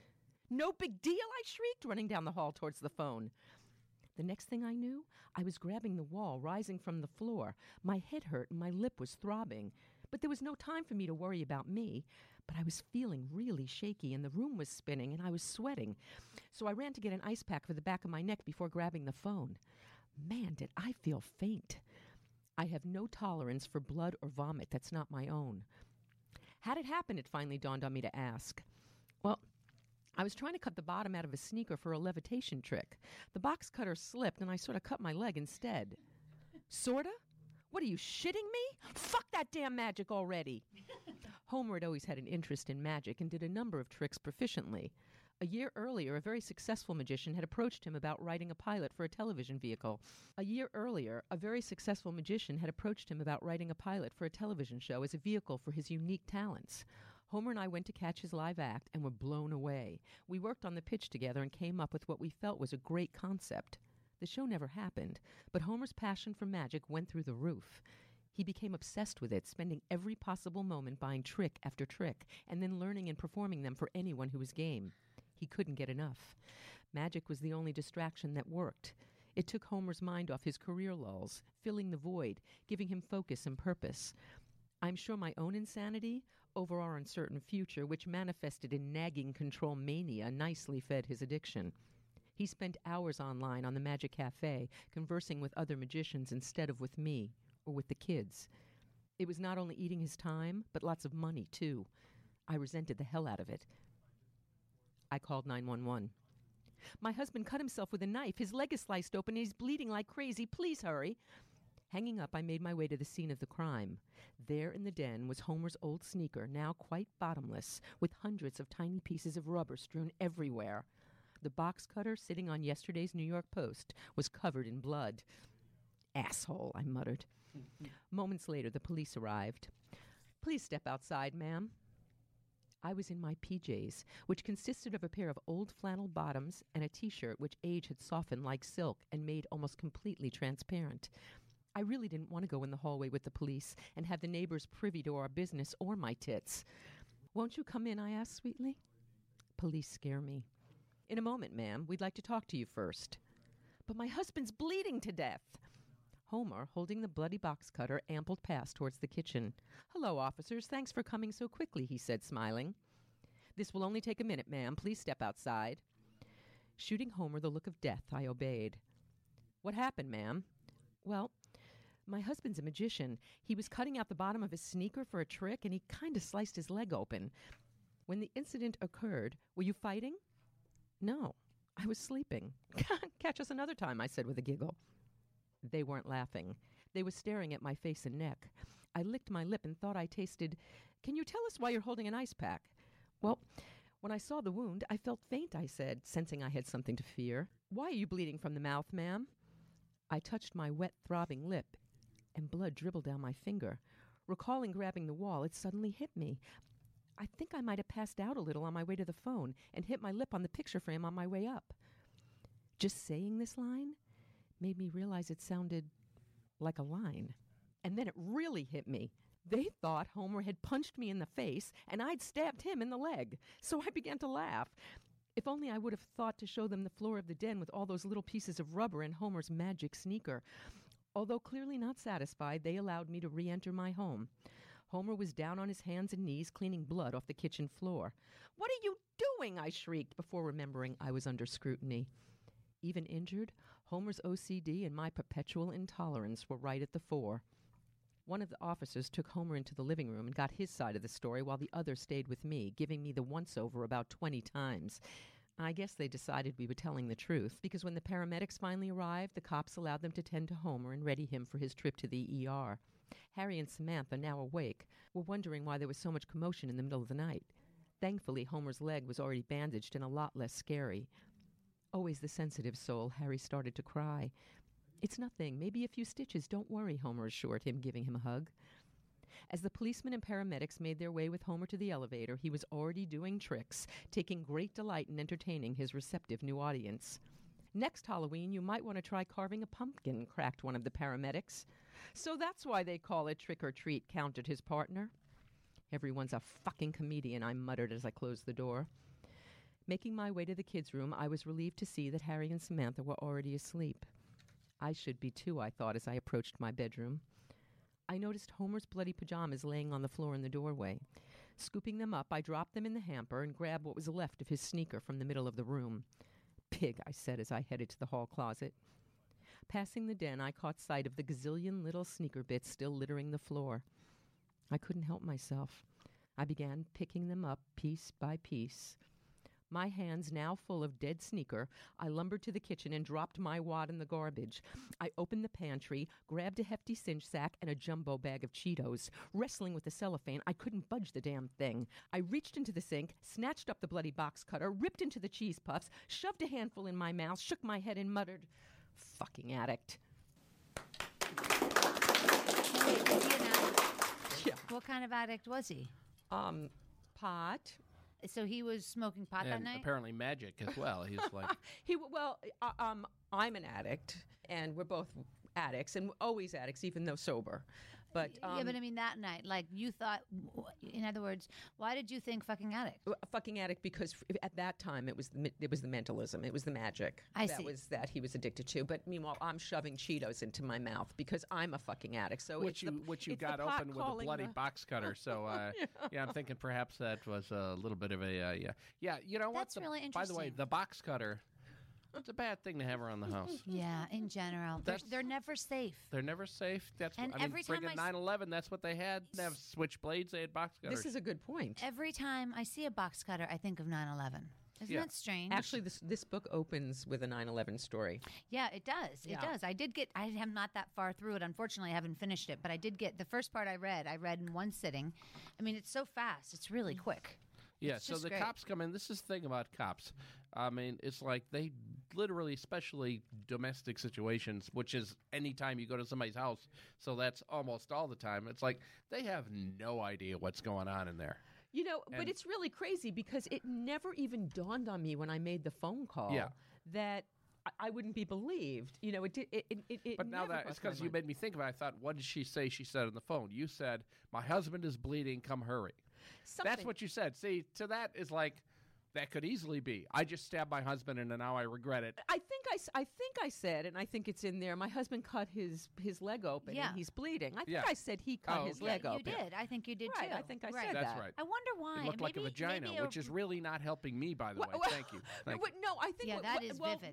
Speaker 2: No big deal, I shrieked, running down the hall towards the phone. The next thing I knew, I was grabbing the wall, rising from the floor. My head hurt and my lip was throbbing. But there was no time for me to worry about me. But I was feeling really shaky, and the room was spinning, and I was sweating. So I ran to get an ice pack for the back of my neck before grabbing the phone. Man, did I feel faint. I have no tolerance for blood or vomit that's not my own. How'd it happen, it finally dawned on me to ask. Well, I was trying to cut the bottom out of a sneaker for a levitation trick. The box cutter slipped, and I sort of cut my leg instead. Sorta? What, are you shitting me? Fuck that damn magic already! Homer had always had an interest in magic and did a number of tricks proficiently. A year earlier, a very successful magician had approached him about writing a pilot for a television vehicle. Show as a vehicle for his unique talents. Homer and I went to catch his live act and were blown away. We worked on the pitch together and came up with what we felt was a great concept. The show never happened, but Homer's passion for magic went through the roof. He became obsessed with it, spending every possible moment buying trick after trick, and then learning and performing them for anyone who was game. He couldn't get enough. Magic was the only distraction that worked. It took Homer's mind off his career lulls, filling the void, giving him focus and purpose. I'm sure my own insanity, over our uncertain future, which manifested in nagging control mania, nicely fed his addiction. He spent hours online on the Magic Cafe, conversing with other magicians instead of with me, or with the kids. It was not only eating his time, but lots of money, too. I resented the hell out of it. I called 911. My husband cut himself with a knife. His leg is sliced open and he's bleeding like crazy. Please hurry. Hanging up, I made my way to the scene of the crime. There in the den was Homer's old sneaker, now quite bottomless, with hundreds of tiny pieces of rubber strewn everywhere. The box cutter sitting on yesterday's New York Post was covered in blood. Asshole, I muttered. Moments later, the police arrived. Please step outside, ma'am. I was in my PJs, which consisted of a pair of old flannel bottoms and a T-shirt which age had softened like silk and made almost completely transparent. I really didn't want to go in the hallway with the police and have the neighbors privy to our business or my tits. Won't you come in, I asked sweetly. Police scare me. In a moment, ma'am. We'd like to talk to you first. But my husband's bleeding to death. Homer, holding the bloody box cutter, ambled past towards the kitchen. Hello, officers. Thanks for coming so quickly, he said, smiling. This will only take a minute, ma'am. Please step outside. Shooting Homer the look of death, I obeyed. What happened, ma'am? Well, my husband's a magician. He was cutting out the bottom of his sneaker for a trick, and he kind of sliced his leg open. When the incident occurred, were you fighting? No, I was sleeping. Catch us another time, I said with a giggle. They weren't laughing. They were staring at my face and neck. I licked my lip and thought I tasted, Can you tell us why you're holding an ice pack? Well, when I saw the wound, I felt faint, I said, sensing I had something to fear. Why are you bleeding from the mouth, ma'am? I touched my wet, throbbing lip, and blood dribbled down my finger. Recalling grabbing the wall, it suddenly hit me. I think I might have passed out a little on my way to the phone and hit my lip on the picture frame on my way up. Just saying this line made me realize it sounded like a line. And then it really hit me. They thought Homer had punched me in the face and I'd stabbed him in the leg. So I began to laugh. If only I would have thought to show them the floor of the den with all those little pieces of rubber and Homer's magic sneaker. Although clearly not satisfied, they allowed me to re-enter my home. Homer was down on his hands and knees cleaning blood off the kitchen floor. What are you doing? I shrieked before remembering I was under scrutiny. Even injured, Homer's OCD and my perpetual intolerance were right at the fore. One of the officers took Homer into the living room and got his side of the story while the other stayed with me, giving me the once-over about 20 times. I guess they decided we were telling the truth, because when the paramedics finally arrived, the cops allowed them to tend to Homer and ready him for his trip to the ER. Harry and Samantha, now awake, were wondering why there was so much commotion in the middle of the night. Thankfully, Homer's leg was already bandaged and a lot less scary. Always the sensitive soul, Harry started to cry. It's nothing. Maybe a few stitches. Don't worry, Homer assured him, giving him a hug. As the policemen and paramedics made their way with Homer to the elevator, he was already doing tricks, taking great delight in entertaining his receptive new audience. Next Halloween, you might want to try carving a pumpkin, cracked one of the paramedics. So that's why they call it trick or treat, countered his partner. Everyone's a fucking comedian, I muttered as I closed the door. Making my way to the kids' room, I was relieved to see that Harry and Samantha were already asleep. I should be too, I thought as I approached my bedroom. I noticed Homer's bloody pajamas laying on the floor in the doorway. Scooping them up, I dropped them in the hamper and grabbed what was left of his sneaker from the middle of the room. Pig, I said as I headed to the hall closet. Passing the den, I caught sight of the gazillion little sneaker bits still littering the floor. I couldn't help myself. I began picking them up piece by piece. My hands now full of dead sneaker, I lumbered to the kitchen and dropped my wad in the garbage. I opened the pantry, grabbed a hefty cinch sack and a jumbo bag of Cheetos. Wrestling with the cellophane, I couldn't budge the damn thing. I reached into the sink, snatched up the bloody box cutter, ripped into the cheese puffs, shoved a handful in my mouth, shook my head and muttered, "Fucking addict."
Speaker 3: Wait, was he an addict?
Speaker 2: Yeah.
Speaker 3: What kind of addict was he?
Speaker 2: Pot.
Speaker 3: So he was smoking pot that
Speaker 4: And
Speaker 3: night?
Speaker 4: apparently magic as well. He's like,
Speaker 2: I'm an addict, and we're both addicts, and we're always addicts, even though sober. But
Speaker 3: yeah, but I mean that night, like you thought. In other words, why did you think fucking addict?
Speaker 2: a fucking addict because at that time it was the mentalism, it was the magic.
Speaker 3: I
Speaker 2: that
Speaker 3: see.
Speaker 2: was that he was addicted to. But meanwhile, I'm shoving Cheetos into my mouth because I'm a fucking addict. So
Speaker 4: which you
Speaker 2: it's the
Speaker 4: got
Speaker 2: pot
Speaker 4: open with a
Speaker 2: calling
Speaker 4: bloody
Speaker 2: the-
Speaker 4: box cutter. So yeah, I'm thinking perhaps that was a little bit of a yeah. You know what?
Speaker 3: That's really
Speaker 4: By the way,
Speaker 3: interesting.
Speaker 4: the box cutter. It's a bad thing to have around the house.
Speaker 3: Yeah, in general, they're never safe.
Speaker 4: They're never safe. That's
Speaker 3: And
Speaker 4: I mean,
Speaker 3: every time
Speaker 4: friggin' 9/11. That's what they had. They have switchblades. They had box cutters.
Speaker 2: This is a good point.
Speaker 3: Every time I see a box cutter, I think of 9/11. Isn't
Speaker 4: Yeah.
Speaker 3: that strange?
Speaker 2: Actually, this book opens with a 9/11 story.
Speaker 3: Yeah, it does. It
Speaker 2: Yeah.
Speaker 3: does. I am not that far through it. Unfortunately, I haven't finished it, but I did get the first part I read in one sitting. I mean, it's so fast. It's really quick.
Speaker 4: Yeah,
Speaker 3: It's
Speaker 4: so
Speaker 3: just
Speaker 4: the
Speaker 3: great.
Speaker 4: cops come in. This is the thing about cops. I mean, it's like they literally, especially domestic situations, which is anytime you go to somebody's house, so that's almost all the time. It's like they have no idea what's going on in there.
Speaker 2: You know, but
Speaker 4: And-
Speaker 2: it's really crazy because it never even dawned on me when I made the phone call
Speaker 4: Yeah.
Speaker 2: that I wouldn't be believed. You know, it
Speaker 4: But now
Speaker 2: never
Speaker 4: that it's
Speaker 2: crossed my
Speaker 4: because you
Speaker 2: mind.
Speaker 4: made me think about it, I thought, what did she say she said on the phone? You said, my husband is bleeding, come hurry. That's
Speaker 2: Something.
Speaker 4: what you said. See, to that is like, that could easily be. I just stabbed my husband and now I regret it.
Speaker 2: I think I said, and I think it's in there. My husband cut his leg open,
Speaker 3: Yeah.
Speaker 2: and he's bleeding. I think
Speaker 4: Yeah.
Speaker 2: I said he cut
Speaker 4: Oh,
Speaker 2: his
Speaker 4: okay.
Speaker 2: leg
Speaker 3: You
Speaker 2: open.
Speaker 3: did. I think you did
Speaker 2: Right,
Speaker 3: too.
Speaker 2: I think I
Speaker 3: Right.
Speaker 2: said
Speaker 4: That's
Speaker 2: that.
Speaker 4: right.
Speaker 3: I wonder why.
Speaker 4: It looked like a
Speaker 3: Maybe-
Speaker 4: vagina,
Speaker 3: maybe
Speaker 4: which is really not helping me, by the way. Thank you. Thank you.
Speaker 2: No, I think
Speaker 3: Yeah, that is vivid.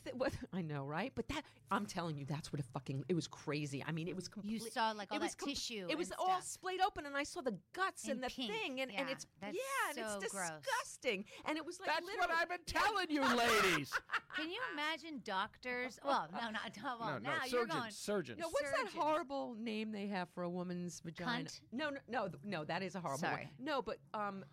Speaker 2: I know, right? But that I'm telling you, that's what it was crazy. I mean, it was
Speaker 3: You
Speaker 2: complete.
Speaker 3: saw like all
Speaker 2: it was
Speaker 3: that tissue.
Speaker 2: It was
Speaker 3: and
Speaker 2: all
Speaker 3: stuff.
Speaker 2: splayed open, and I saw the guts and
Speaker 3: And
Speaker 2: the
Speaker 3: pink.
Speaker 2: thing, and
Speaker 3: Yeah,
Speaker 2: it's
Speaker 3: that's
Speaker 2: and
Speaker 3: so
Speaker 2: it's
Speaker 3: gross.
Speaker 2: disgusting. And it was like
Speaker 4: That's what
Speaker 2: literally-
Speaker 4: I've been telling you, ladies.
Speaker 3: Can you imagine doctors? Well, no, not well.
Speaker 4: no,
Speaker 3: now you're
Speaker 4: surgeons.
Speaker 3: going.
Speaker 4: Surgeons.
Speaker 2: No, what's that
Speaker 3: Surgeons.
Speaker 2: horrible name they have for a woman's vagina?
Speaker 3: Cunt?
Speaker 2: No, that is a horrible
Speaker 3: Sorry.
Speaker 2: one. No, but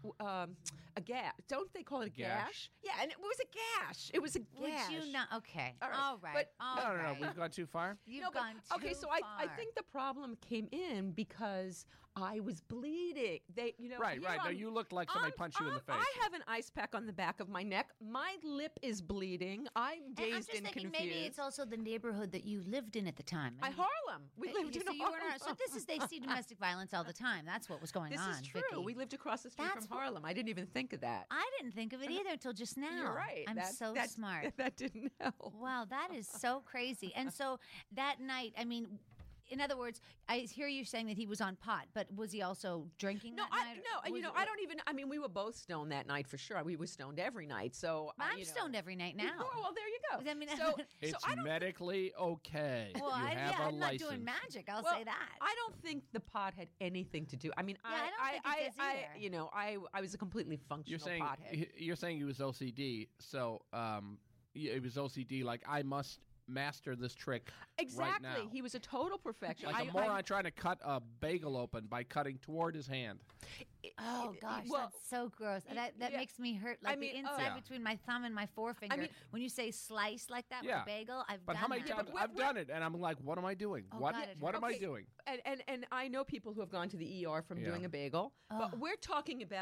Speaker 2: a gash. Don't they call it a
Speaker 4: Gash?
Speaker 2: gash? Yeah, and it was a gash. It was a
Speaker 3: Would
Speaker 2: gash.
Speaker 3: you not? Okay.
Speaker 2: All right,
Speaker 3: All right.
Speaker 2: but-
Speaker 3: all
Speaker 4: No,
Speaker 3: right.
Speaker 4: we've gone too far.
Speaker 3: You've
Speaker 2: No, but-
Speaker 3: gone too
Speaker 2: okay, so
Speaker 3: far.
Speaker 2: I think the problem came in because I was bleeding.
Speaker 4: Right.
Speaker 2: here
Speaker 4: No, you looked like somebody punched you in the face.
Speaker 2: I have an ice pack on the back of my neck. My lip is bleeding. I'm
Speaker 3: And
Speaker 2: dazed
Speaker 3: I'm just thinking
Speaker 2: confused.
Speaker 3: maybe it's also the neighborhood that you lived in at the time. I mean,
Speaker 2: Harlem. We lived in
Speaker 3: so you were
Speaker 2: Harlem.
Speaker 3: not, so this is they see domestic violence all the time. That's what was going
Speaker 2: This
Speaker 3: on.
Speaker 2: is true.
Speaker 3: Vicky.
Speaker 2: We lived across the street
Speaker 3: That's
Speaker 2: from
Speaker 3: what-
Speaker 2: Harlem. I didn't even think of that.
Speaker 3: I didn't think of it either until just now.
Speaker 2: You're right.
Speaker 3: I'm so smart.
Speaker 2: That didn't help.
Speaker 3: Wow, that is so crazy. And so that night, I mean, in other words, I hear you saying that he was on pot, but was he also drinking
Speaker 2: No,
Speaker 3: that night?
Speaker 2: I don't even. I mean, we were both stoned that night for sure. We were stoned every night. So
Speaker 3: I'm stoned every night now.
Speaker 2: Oh, well, there you go.
Speaker 3: I mean,
Speaker 2: so
Speaker 4: It's
Speaker 2: I don't.
Speaker 4: medically okay.
Speaker 3: Well,
Speaker 4: you have a
Speaker 3: I'm not
Speaker 4: license.
Speaker 3: doing magic. I'll
Speaker 2: Well,
Speaker 3: say that.
Speaker 2: I don't think the pot had anything to do. I mean,
Speaker 3: Yeah, I don't think it does either.
Speaker 2: I was a completely functional
Speaker 4: You're saying
Speaker 2: pothead.
Speaker 4: you're saying he was OCD. So it was OCD. Like I must master this trick
Speaker 2: Exactly.
Speaker 4: right now.
Speaker 2: He was a total perfectionist.
Speaker 4: Like a moron trying to cut a bagel open by cutting toward his hand.
Speaker 3: Oh gosh,
Speaker 2: well,
Speaker 3: that's so gross. That
Speaker 2: yeah.
Speaker 3: makes me hurt. Like
Speaker 2: I mean,
Speaker 3: the
Speaker 2: oh.
Speaker 3: inside
Speaker 4: Yeah.
Speaker 3: between my thumb and my forefinger.
Speaker 2: mean-
Speaker 3: when you say slice like that
Speaker 4: Yeah.
Speaker 3: with a bagel, I've
Speaker 4: But
Speaker 3: done
Speaker 4: how many
Speaker 3: that.
Speaker 4: times
Speaker 2: but
Speaker 4: I've done it, and I'm like, what am I doing?
Speaker 3: Oh,
Speaker 4: what
Speaker 3: God, it
Speaker 4: what am I
Speaker 2: hurts.
Speaker 4: doing?
Speaker 2: And I know people who have gone to the ER from
Speaker 4: Yeah.
Speaker 2: doing a bagel, but
Speaker 3: Oh.
Speaker 2: we're talking about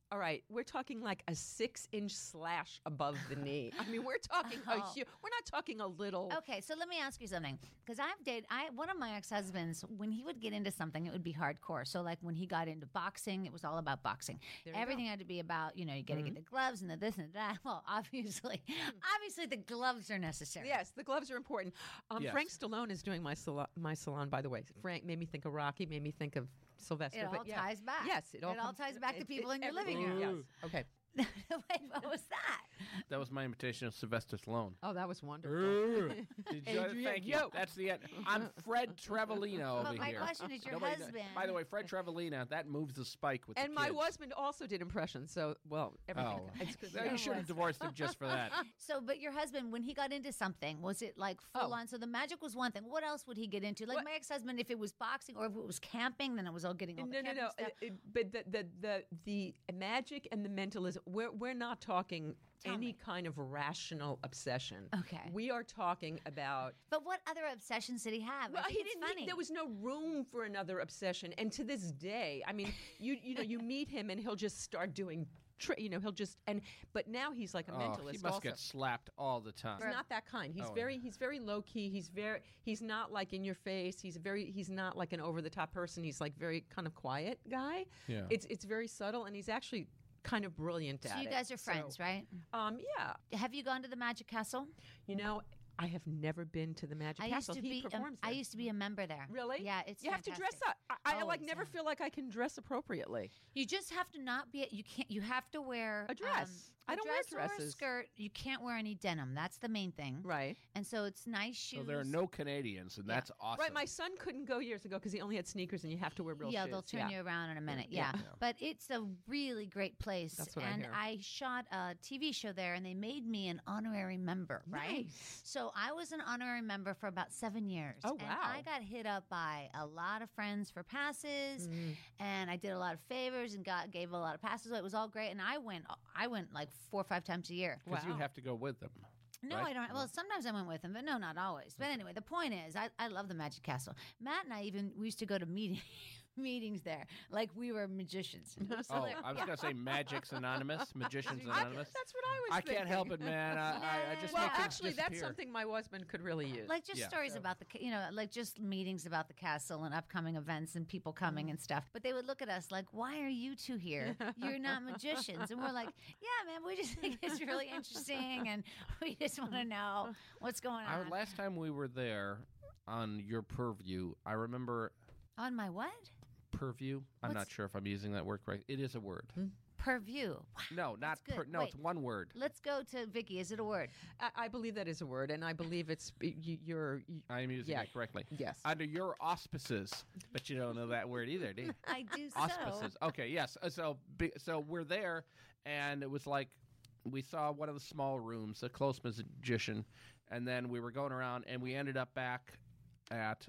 Speaker 2: All right, we're talking like a 6-inch slash above the knee. I mean, we're talking a
Speaker 3: Oh.
Speaker 2: huge. We're not talking a little.
Speaker 3: Okay, so let me ask you something. Because I've dated, one of my ex-husbands, when he would get into something, it would be hardcore. So like when he got into boxing, it was all about boxing.
Speaker 2: There you
Speaker 3: Everything had to be about, you got to get the gloves and the this and that. Well, obviously the gloves are necessary.
Speaker 2: Yes, the gloves are important.
Speaker 4: Yes.
Speaker 2: Frank Stallone is doing my salon, by the way. Frank made me think of Rocky, made me think of Sylvester.
Speaker 3: It all
Speaker 2: but yeah.
Speaker 3: ties back.
Speaker 2: Yes, it all
Speaker 3: It all ties back to people in your living
Speaker 2: everything.
Speaker 3: room.
Speaker 2: Yes. Okay.
Speaker 3: Wait, what was that?
Speaker 4: That was my imitation of Sylvester Stallone.
Speaker 2: Oh, that was wonderful.
Speaker 4: Did you-
Speaker 2: Adrian,
Speaker 4: thank you.
Speaker 2: yo.
Speaker 4: That's the end. I'm Fred Trevelina over
Speaker 3: But my
Speaker 4: here.
Speaker 3: question is, your
Speaker 4: Nobody
Speaker 3: husband.
Speaker 4: By the way, Fred Trevelina, that moves the spike with
Speaker 2: And
Speaker 4: the
Speaker 2: my
Speaker 4: kids.
Speaker 2: husband also did impressions, so everything.
Speaker 4: Oh,
Speaker 2: It's good.
Speaker 4: you should have divorced him just for that.
Speaker 3: So, but your husband, when he got into something, was it like full
Speaker 2: Oh.
Speaker 3: on? So the magic was one thing. What else would he get into? Like
Speaker 2: What-
Speaker 3: my ex-husband, if it was boxing or if it was camping, then it was all getting all the camping stuff.
Speaker 2: But the magic and the mentalism. We're not talking
Speaker 3: Tell
Speaker 2: any
Speaker 3: me.
Speaker 2: kind of rational obsession.
Speaker 3: Okay.
Speaker 2: We are talking about.
Speaker 3: But what other obsessions did he have?
Speaker 2: Well,
Speaker 3: I think
Speaker 2: he
Speaker 3: it's
Speaker 2: didn't.
Speaker 3: funny.
Speaker 2: There was no room for another obsession, and to this day, I mean, you meet him and he'll just start doing. He'll just but now he's like a mentalist.
Speaker 4: He must
Speaker 2: also.
Speaker 4: get slapped all the time.
Speaker 2: He's not that kind. He's
Speaker 4: Oh,
Speaker 2: very low key. He's not like in your face. He's not like an over the top person. He's like very kind of quiet guy.
Speaker 4: Yeah.
Speaker 2: It's very subtle, and he's actually kind of brilliant
Speaker 3: So
Speaker 2: at it.
Speaker 3: you guys are friends, right?
Speaker 2: Yeah.
Speaker 3: Have you gone to the Magic Castle?
Speaker 2: I have never been to the Magic Castle. He performs
Speaker 3: I
Speaker 2: there.
Speaker 3: used to be a member there.
Speaker 2: Really?
Speaker 3: Yeah, it's
Speaker 2: You have to dress
Speaker 3: fantastic.
Speaker 2: up. I like
Speaker 3: Always,
Speaker 2: never
Speaker 3: yeah.
Speaker 2: feel like I can dress appropriately.
Speaker 3: You just have to not be. You can't. You have to wear
Speaker 2: A dress.
Speaker 3: a
Speaker 2: I don't wear
Speaker 3: dress or a
Speaker 2: dresses.
Speaker 3: skirt. You can't wear any denim. That's the main thing.
Speaker 2: Right.
Speaker 3: And so it's nice shoes.
Speaker 4: So there are no Canadians, and
Speaker 3: Yeah.
Speaker 4: that's awesome.
Speaker 2: Right. My son couldn't go years ago because he only had sneakers, and you have to wear real
Speaker 3: yeah,
Speaker 2: shoes.
Speaker 3: they'll turn you around in a minute.
Speaker 2: Yeah.
Speaker 3: Yeah. But it's a really great place.
Speaker 2: That's what I
Speaker 3: and
Speaker 2: hear.
Speaker 3: I shot a TV show there, and they made me an honorary member. Right.
Speaker 2: Nice.
Speaker 3: So I was an honorary member for about 7 years.
Speaker 2: Oh,
Speaker 3: And
Speaker 2: wow.
Speaker 3: I got hit up by a lot of friends for passes,
Speaker 2: Mm.
Speaker 3: and I did a lot of favors and gave a lot of passes. It was all great, and I went like 4 or 5 times a year.
Speaker 4: Because you
Speaker 2: Wow.
Speaker 4: have to go with them.
Speaker 3: No,
Speaker 4: right?
Speaker 3: I don't. Well, sometimes I went with him, but no, not always. But anyway, the point is, I love the Magic Castle. Matt and I we used to go to meetings there, like we were magicians. It was
Speaker 4: Oh,
Speaker 3: hilarious.
Speaker 4: I was going to say Magic's Anonymous, Magicians Anonymous.
Speaker 2: That's what I was
Speaker 4: I
Speaker 2: thinking.
Speaker 4: can't help it, man. I just
Speaker 2: Well,
Speaker 4: make things
Speaker 2: actually, that's
Speaker 4: disappear.
Speaker 2: something my husband could really use.
Speaker 3: Like just
Speaker 4: Yeah.
Speaker 3: stories about like just meetings about the castle and upcoming events and people coming and stuff. But they would look at us like, "Why are you two here? You're not magicians." And we're like, "Yeah, man, we just think it's really interesting, and we just want to know what's going on."
Speaker 4: Last time we were there on your purview, I remember
Speaker 3: On my what?
Speaker 4: purview. I'm not
Speaker 3: What's-
Speaker 4: sure if I'm using that word correct. It is a word.
Speaker 3: Purview.
Speaker 4: No, not
Speaker 3: That's good.
Speaker 4: no.
Speaker 3: Wait.
Speaker 4: It's one word.
Speaker 3: Let's go to Vicky. Is it a word?
Speaker 2: I believe that is a word, and I believe it's you're.
Speaker 4: I am using
Speaker 2: Yeah.
Speaker 4: it correctly.
Speaker 2: Yes.
Speaker 4: Under your auspices, but you don't know that word either, do you?
Speaker 3: I do so.
Speaker 4: Auspices. Okay, yes. So we're there, and it was like we saw one of the small rooms, a close magician, and then we were going around, and we ended up back at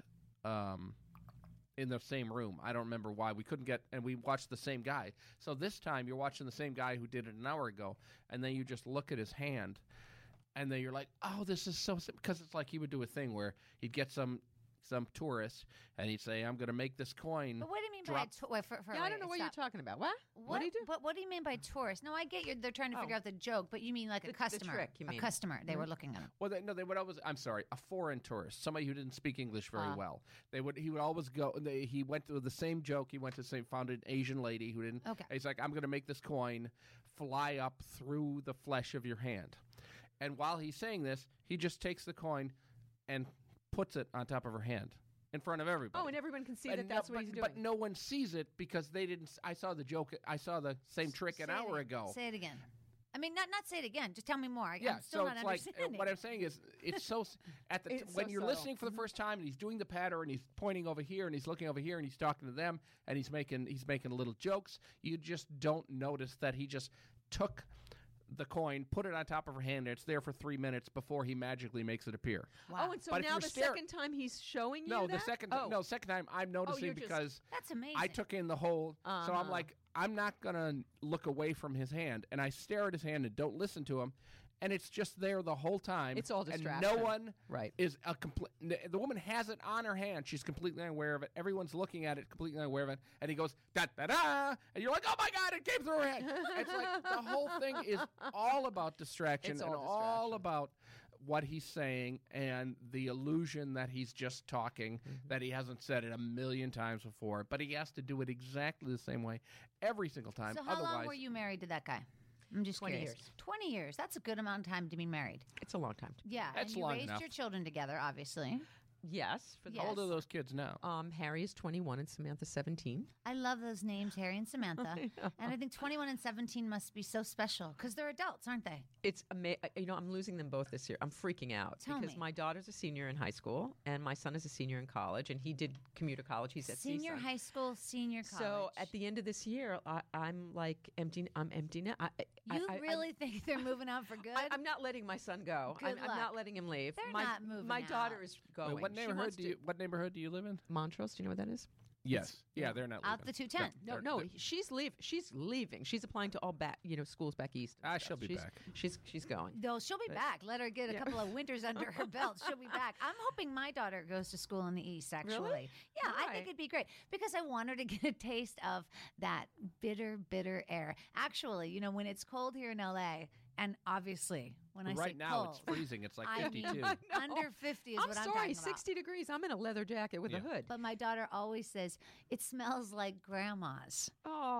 Speaker 4: in the same room. I don't remember why we couldn't get, and we watched the same guy. So this time you're watching the same guy who did it an hour ago, and then you just look at his hand, and then you're like, oh, this is so simple. Because it's like he would do a thing where he'd get some tourists, and he'd say, I'm going to make this coin.
Speaker 3: But what do you mean by
Speaker 4: drop-
Speaker 3: wait,
Speaker 2: Yeah, I don't know what you're talking about. What? What do you do?
Speaker 3: What do you mean by tourist? No, I get they're trying to figure out the joke, but you mean like a
Speaker 2: The
Speaker 3: customer.
Speaker 2: trick, you mean.
Speaker 3: A customer. They were looking at him.
Speaker 4: Well, they would always. I'm sorry, a foreign tourist, somebody who didn't speak English very well. He would always go. He went to the same joke. He went to the same found an Asian lady who didn't.
Speaker 3: Okay.
Speaker 4: He's like, I'm going to make this coin fly up through the flesh of your hand, and while he's saying this, he just takes the coin and puts it on top of her hand in front of everybody.
Speaker 2: Oh, and everyone can see
Speaker 4: And
Speaker 2: that that's what he's doing.
Speaker 4: But no one sees it because they didn't. I saw the joke. I saw the same trick an
Speaker 3: Say it
Speaker 4: hour
Speaker 3: again.
Speaker 4: ago.
Speaker 3: Say it again. I mean, not say it again. Just tell me more.
Speaker 4: Yeah,
Speaker 3: I'm still
Speaker 4: so
Speaker 3: not
Speaker 4: it's like
Speaker 3: understanding.
Speaker 4: what I'm saying is it's so at the
Speaker 2: It's
Speaker 4: when
Speaker 2: so
Speaker 4: you're
Speaker 2: subtle.
Speaker 4: listening for the first time and he's doing the patter and he's pointing over here and he's looking over here and he's talking to them and he's making little jokes. You just don't notice that he just took the coin, put it on top of her hand, and it's there for 3 minutes before he magically makes it appear.
Speaker 3: Wow.
Speaker 2: Oh, and so
Speaker 4: But if
Speaker 2: now
Speaker 4: you're
Speaker 2: the
Speaker 4: staring-
Speaker 2: second time he's showing you
Speaker 4: No,
Speaker 2: that?
Speaker 4: the second second time I'm noticing
Speaker 2: you're just-
Speaker 4: because
Speaker 3: That's amazing.
Speaker 4: I took in the whole. So I'm
Speaker 2: Uh-huh.
Speaker 4: like, I'm not gonna look away from his hand, and I stare at his hand and don't listen to him. and it's just there the whole time.
Speaker 2: It's all
Speaker 4: and
Speaker 2: distraction.
Speaker 4: no one
Speaker 2: Right.
Speaker 4: is a complete. The woman has it on her hand. She's completely unaware of it. Everyone's looking at it, completely unaware of it. And he goes da da da, and you're like, oh my God, it came through her head. It's like the whole thing is all about distraction
Speaker 2: It's
Speaker 4: and
Speaker 2: all
Speaker 4: all
Speaker 2: distraction.
Speaker 4: about what he's saying and the illusion that he's just talking, that he hasn't said it a million times before, but he has to do it exactly the same way every single time.
Speaker 3: So how
Speaker 4: Otherwise,
Speaker 3: long were you married to that guy? I'm just
Speaker 2: 20
Speaker 3: curious.
Speaker 2: years.
Speaker 3: 20 years. That's a good amount of time to be married.
Speaker 2: It's a long time.
Speaker 3: Yeah,
Speaker 4: That's
Speaker 3: and you
Speaker 4: long
Speaker 3: raised
Speaker 4: enough.
Speaker 3: your children together, obviously.
Speaker 2: Yes. For
Speaker 3: Yes.
Speaker 4: how old are those kids now?
Speaker 2: Harry is 21 and Samantha's 17.
Speaker 3: I love those names, Harry and Samantha. And I think 21 and 17 must be so special because they're adults, aren't they?
Speaker 2: It's I'm losing them both this year. I'm freaking out
Speaker 3: Tell
Speaker 2: because
Speaker 3: me.
Speaker 2: my daughter's a senior in high school and my son is a senior in college, and he did commute to college. He's at
Speaker 3: Senior
Speaker 2: CSUN.
Speaker 3: high school, senior college.
Speaker 2: So at the end of this year, I'm like empty. I'm empty now.
Speaker 3: You really think they're moving out for good?
Speaker 2: I'm not letting my son go.
Speaker 3: Good
Speaker 2: I'm
Speaker 3: luck.
Speaker 2: not letting him leave.
Speaker 3: They're
Speaker 2: my,
Speaker 3: not moving
Speaker 2: My
Speaker 3: out.
Speaker 2: daughter is going.
Speaker 4: Wait, what
Speaker 2: She
Speaker 4: neighborhood
Speaker 2: wants
Speaker 4: do you? What neighborhood do you live in?
Speaker 2: Montrose? Do you know what that is?
Speaker 4: Yes. Yeah, they're not
Speaker 3: Out
Speaker 4: leaving.
Speaker 3: the 210.
Speaker 2: No, she's leaving. She's leaving. She's applying to all schools back east. and
Speaker 4: She'll
Speaker 2: stuff.
Speaker 4: be
Speaker 2: she's,
Speaker 4: back.
Speaker 2: She's going.
Speaker 3: No, she'll be back. Let her get a couple of winters under her belt. She'll be back. I'm hoping my daughter goes to school in the East, actually.
Speaker 2: Really?
Speaker 3: Yeah, I
Speaker 2: Why?
Speaker 3: think it'd be great because I want her to get a taste of that bitter, bitter air. Actually, when it's cold here in LA, and obviously when I say
Speaker 4: Right now
Speaker 3: cold,
Speaker 4: it's freezing. It's like
Speaker 3: I
Speaker 4: 52.
Speaker 3: mean,
Speaker 2: I know.
Speaker 3: under 50 is
Speaker 2: I'm
Speaker 3: what I'm
Speaker 2: sorry,
Speaker 3: talking about.
Speaker 2: 60 degrees. I'm in a leather jacket with a hood.
Speaker 3: But my daughter always says it smells like grandma's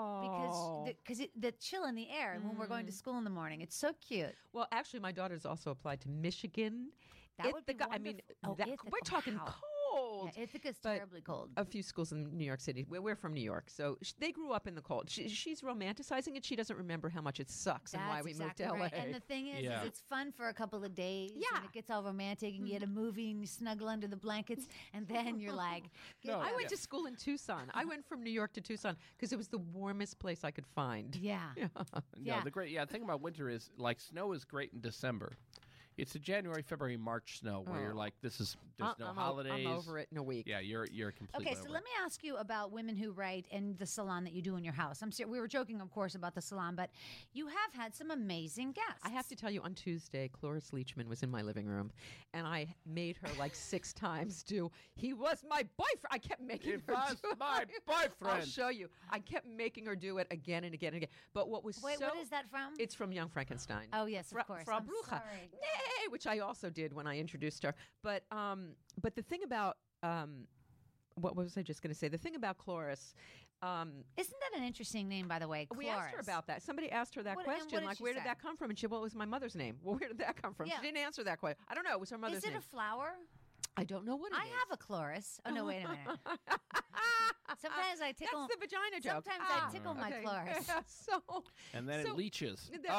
Speaker 2: Oh.
Speaker 3: because the chill in the air when we're going to school in the morning. It's so cute.
Speaker 2: Well, actually, my daughter's also applied to Michigan.
Speaker 3: That would be
Speaker 2: Ithaca. I mean,
Speaker 3: wonderful. Oh,
Speaker 2: we're talking
Speaker 3: wow.
Speaker 2: cold.
Speaker 3: Yeah, Ithaca's
Speaker 2: But
Speaker 3: terribly cold.
Speaker 2: A few schools in New York City. We're from New York, so they grew up in the cold. She's romanticizing it. She doesn't remember how much it sucks and why
Speaker 3: That's
Speaker 2: we
Speaker 3: exactly
Speaker 2: moved to
Speaker 3: right.
Speaker 2: LA.
Speaker 3: And the thing is
Speaker 4: Yeah.
Speaker 3: it's fun for a couple of days.
Speaker 2: Yeah.
Speaker 3: And it gets all romantic and you get a movie and you snuggle under the blankets and then you're like, get
Speaker 4: No,
Speaker 2: I
Speaker 3: out.
Speaker 2: went to school in Tucson. I went from New York to Tucson because it was the warmest place I could find.
Speaker 3: Yeah.
Speaker 4: No,
Speaker 3: Yeah.
Speaker 4: the thing about winter is like snow is great in December. It's a January, February, March snow where you're like, there's no holidays.
Speaker 2: I'm over it in a week.
Speaker 4: Yeah, you're completely
Speaker 3: Okay, so
Speaker 4: over
Speaker 3: let
Speaker 4: it.
Speaker 3: me ask you about women who write and the salon that you do in your house. We were joking, of course, about the salon, but you have had some amazing guests.
Speaker 2: I have to tell you, on Tuesday, Cloris Leachman was in my living room, and I made her like 6 times do. He was my boyfriend. I kept making
Speaker 4: He
Speaker 2: her
Speaker 4: was
Speaker 2: do it.
Speaker 4: my
Speaker 2: I'll
Speaker 4: boyfriend.
Speaker 2: show you. I kept making her do it again and again and again. But what was
Speaker 3: Wait,
Speaker 2: so...
Speaker 3: what is that from?
Speaker 2: It's from Young Frankenstein.
Speaker 3: Oh, yes, of course.
Speaker 2: Frau
Speaker 3: I'm
Speaker 2: Brucha.
Speaker 3: sorry.
Speaker 2: Nay, which I also did when I introduced her. But the thing about what was I just going to say? The thing about Cloris.
Speaker 3: Isn't that an interesting name, by the way?
Speaker 2: We asked her
Speaker 3: Cloris?
Speaker 2: about that. Somebody asked her that
Speaker 3: What- and
Speaker 2: question,
Speaker 3: what did
Speaker 2: like,
Speaker 3: she
Speaker 2: where
Speaker 3: say?
Speaker 2: did that come from? And she, well, it was my mother's name. Well, where did that come from?
Speaker 3: Yeah.
Speaker 2: She didn't answer that question. I don't know. It was her mother's
Speaker 3: Is it
Speaker 2: name.
Speaker 3: a flower?
Speaker 2: I don't know what it is.
Speaker 3: I have a Cloris. Oh, no, wait a minute. Sometimes I tickle.
Speaker 2: That's the vagina joke.
Speaker 3: Sometimes I tickle my
Speaker 2: okay.
Speaker 3: Cloris.
Speaker 2: Yeah, so,
Speaker 4: And then
Speaker 2: so-
Speaker 4: it leaches.
Speaker 2: The-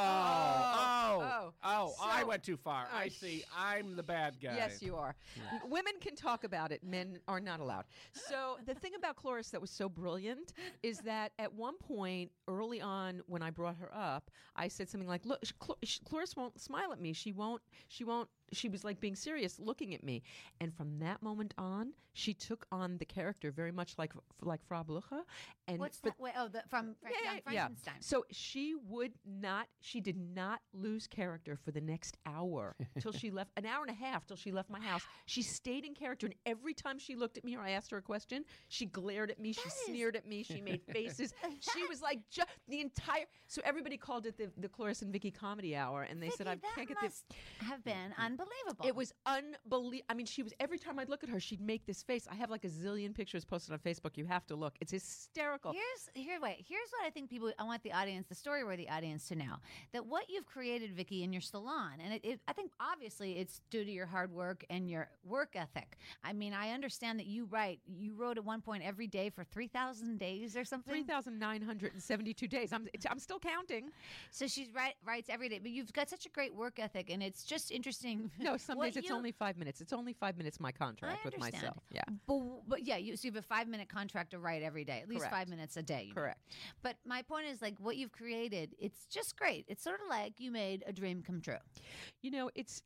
Speaker 4: I
Speaker 2: So-
Speaker 4: went too far. I see. I'm the bad guy.
Speaker 2: Yes, you are. Women can talk about it. Men are not allowed. So the thing about Cloris that was so brilliant is that at one point early on when I brought her up, I said something like, "Look, Cloris won't smile at me. She won't. She was like being serious, looking at me." And from that moment on, she took on the character very much like Frau Blucher. And
Speaker 3: What's
Speaker 2: for-
Speaker 3: that? Wait, from Young Frankenstein.
Speaker 2: So she did not lose character for the next hour till she left, an hour and a half till she left my house. She stayed in character, and every time she looked at me or I asked her a question, she glared at me, she sneered at me, she made faces. She was like, the entire, so everybody called it the Cloris and Vicky Comedy Hour, and they said, I
Speaker 3: Vicky, that
Speaker 2: can't get this.
Speaker 3: must have been unbelievable.
Speaker 2: It was unbelievable. I mean, she was, every time I'd look at her, she'd make this face. I have like a zillion pictures posted on Facebook. You have to look. It's hysterical.
Speaker 3: Here's what I think I want the audience, the story-worthy audience, to know that what you've created, Vicky, in your salon, and I think obviously it's due to your hard work and your work ethic. I mean, I understand that you wrote at one point every day for 3,000 days or something.
Speaker 2: 3,972 days. I'm still counting.
Speaker 3: So she writes every day, but you've got such a great work ethic, and it's just interesting
Speaker 2: No, some
Speaker 3: What
Speaker 2: days it's
Speaker 3: you-
Speaker 2: only 5 minutes. It's only 5 minutes my contract with
Speaker 3: understand.
Speaker 2: myself. Yeah,
Speaker 3: But yeah, so you have a 5-minute contract to write every day, at least
Speaker 2: Correct.
Speaker 3: 5 minutes a day.
Speaker 2: correct.
Speaker 3: But my point is, like, what you've created, it's just great. It's sort of like you made a dream come true.
Speaker 2: You know, it's,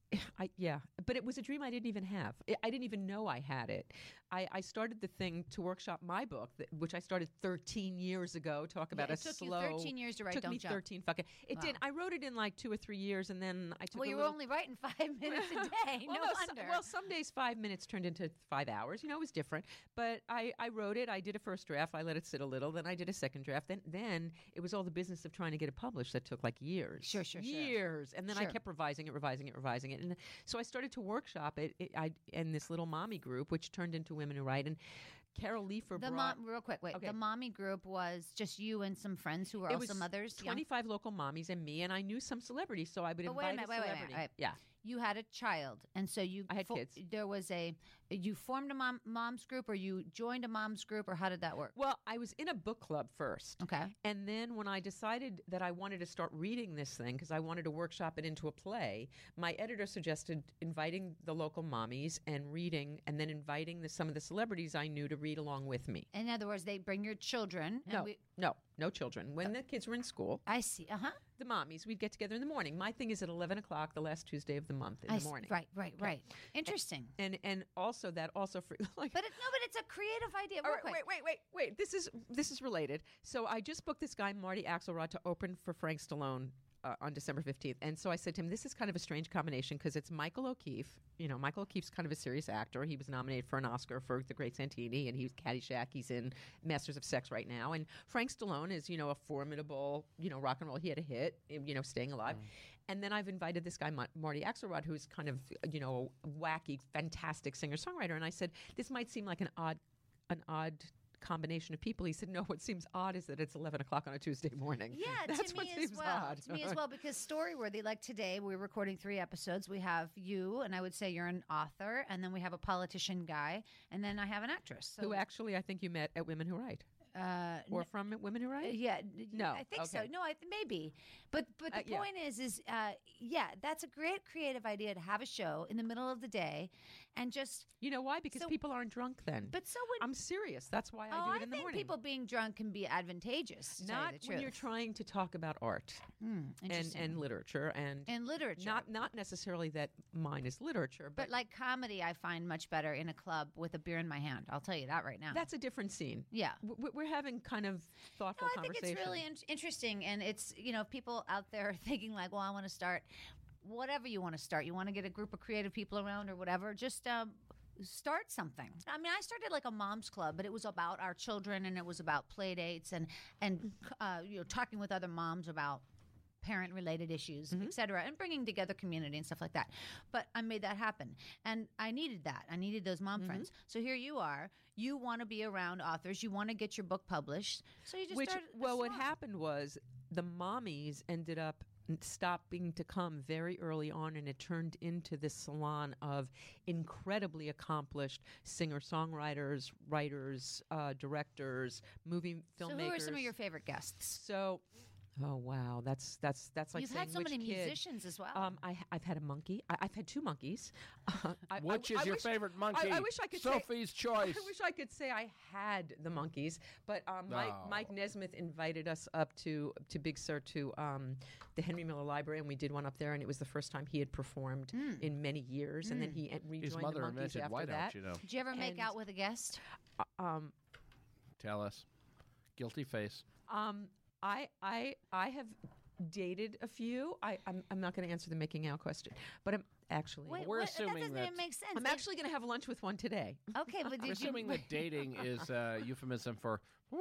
Speaker 2: but it was a dream I didn't even have. I didn't even know I had it. I started the thing to workshop my book, which I started 13 years ago. Talk about
Speaker 3: it
Speaker 2: a
Speaker 3: took
Speaker 2: slow.
Speaker 3: you 13 years to write
Speaker 2: took
Speaker 3: Don't
Speaker 2: me
Speaker 3: Jump.
Speaker 2: 13 fucking. It did.
Speaker 3: Wow.
Speaker 2: I wrote it in like 2 or 3 years, and then I took.
Speaker 3: Well,
Speaker 2: a
Speaker 3: you were
Speaker 2: little,
Speaker 3: only writing 5 minutes a day.
Speaker 2: Well,
Speaker 3: no wonder.
Speaker 2: Well, some days 5 minutes turned into 5 hours. You know, it was different. But I wrote it. I did a first draft. I let it sit a little. Then I did a second draft. Then it was all the business of trying to get it published that took like years.
Speaker 3: Sure.
Speaker 2: Years. And then I
Speaker 3: Sure.
Speaker 2: kept revising it. And so I started to workshop it. In this little mommy group, which turned into Women Who Write. And Carol Leifer
Speaker 3: The
Speaker 2: brought.
Speaker 3: real quick, wait.
Speaker 2: Okay.
Speaker 3: The mommy group was just you and some friends who were
Speaker 2: It
Speaker 3: also
Speaker 2: was
Speaker 3: mothers. young?
Speaker 2: 25 local mommies and me, and I knew some celebrities, so I would
Speaker 3: But wait a
Speaker 2: invite
Speaker 3: minute, wait,
Speaker 2: celebrity.
Speaker 3: wait.
Speaker 2: Yeah.
Speaker 3: You had a child, and so you.
Speaker 2: I had kids.
Speaker 3: There was you formed a mom's group, or you joined a mom's group, or how did that work?
Speaker 2: Well, I was in a book club first.
Speaker 3: Okay.
Speaker 2: And then when I decided that I wanted to start reading this thing because I wanted to workshop it into a play, my editor suggested inviting the local mommies and reading, and then inviting some of the celebrities I knew to read along with me.
Speaker 3: In other words, they bring your children. And
Speaker 2: No children. When the kids were in school,
Speaker 3: I see.
Speaker 2: the mommies, we'd get together in the morning. My thing is at 11 o'clock the last Tuesday of the month in the morning.
Speaker 3: Right. Interesting.
Speaker 2: And also that also for like.
Speaker 3: But it's a creative idea.
Speaker 2: All
Speaker 3: Real
Speaker 2: right,
Speaker 3: quick.
Speaker 2: wait. This is related. So I just booked this guy Marty Axelrod to open for Frank Stallone on December 15th, and so I said to him, "This is kind of a strange combination because it's Michael O'Keefe. You know, Michael O'Keefe's kind of a serious actor. He was nominated for an Oscar for The Great Santini, and he's Caddyshack. He's in Masters of Sex right now. And Frank Stallone is a formidable rock and roll. He had a hit, Staying Alive." And then I've invited this guy, Marty Axelrod, who's kind of, a wacky, fantastic singer-songwriter. And I said, this might seem like an odd combination of people. He said, no, what seems odd is that it's 11 o'clock on a Tuesday morning.
Speaker 3: Yeah,
Speaker 2: That's
Speaker 3: to
Speaker 2: what
Speaker 3: me as
Speaker 2: seems
Speaker 3: well.
Speaker 2: odd.
Speaker 3: To me as well, because Storyworthy, like today, we're recording 3 episodes. We have you, and I would say you're an author, and then we have a politician guy, and then I have an actress. So,
Speaker 2: Who actually I think you met at Women Who Write. Or from Women Who Write?
Speaker 3: Yeah,
Speaker 2: No,
Speaker 3: I think so.
Speaker 2: okay.
Speaker 3: No, maybe, but the
Speaker 2: yeah.
Speaker 3: point is, that's a great creative idea to have a show in the middle of the day, and just.
Speaker 2: You know why? Because
Speaker 3: So-
Speaker 2: people aren't drunk then.
Speaker 3: But so when
Speaker 2: I'm serious. That's why I do it in the
Speaker 3: think
Speaker 2: morning.
Speaker 3: people being drunk can be advantageous. To tell
Speaker 2: Not
Speaker 3: you the
Speaker 2: when
Speaker 3: truth.
Speaker 2: you're trying to talk about art
Speaker 3: Interesting.
Speaker 2: and literature
Speaker 3: and literature.
Speaker 2: not necessarily that mine is literature,
Speaker 3: But like comedy, I find much better in a club with a beer in my hand. I'll tell you that right now.
Speaker 2: that's a different scene.
Speaker 3: yeah.
Speaker 2: We're having kind of thoughtful
Speaker 3: No, I think
Speaker 2: conversation.
Speaker 3: it's really interesting, and it's if people out there are thinking like, well, I want to start whatever you want to start. You want to get a group of creative people around or whatever. Just start something. I mean, I started like a mom's club, but it was about our children, and it was about play dates and talking with other moms about parent-related issues, et cetera, and bringing together community and stuff like that. But I made that happen, and I needed that. I needed those mom friends. So here you are. You want to be around authors. You want to get your book published. So you just started.
Speaker 2: What happened was the mommies ended up stopping to come very early on, and it turned into this salon of incredibly accomplished singer-songwriters, writers, directors, movie filmmakers.
Speaker 3: So who are some of your favorite guests?
Speaker 2: So, oh wow, that's like
Speaker 3: You've
Speaker 2: saying
Speaker 3: had so
Speaker 2: which
Speaker 3: many
Speaker 2: kid.
Speaker 3: musicians as well.
Speaker 2: I've had a monkey. I've had 2 monkeys.
Speaker 4: Which is your favorite monkey?
Speaker 2: I wish I could
Speaker 4: Sophie's
Speaker 2: say,
Speaker 4: choice.
Speaker 2: I wish I could say I had the monkeys, but
Speaker 4: No.
Speaker 2: Mike Nesmith invited us up to Big Sur to the Henry Miller Library, and we did one up there, and it was the first time he had performed in many years, and then he rejoined
Speaker 4: His
Speaker 2: the
Speaker 4: mother
Speaker 2: monkeys
Speaker 4: invented
Speaker 2: after
Speaker 4: whiteout,
Speaker 2: that.
Speaker 3: Did you ever make
Speaker 2: and-
Speaker 3: out with a guest?
Speaker 4: Tell us. Guilty face.
Speaker 2: I have dated a few. I'm not going to answer the making out question, but I'm actually.
Speaker 3: Wait,
Speaker 4: we're
Speaker 3: what?
Speaker 4: assuming
Speaker 3: that doesn't
Speaker 4: that-
Speaker 3: even make sense.
Speaker 2: I'm actually going to have lunch with one today.
Speaker 3: Okay, but
Speaker 4: I'm
Speaker 3: did you?
Speaker 4: assuming that dating is a euphemism for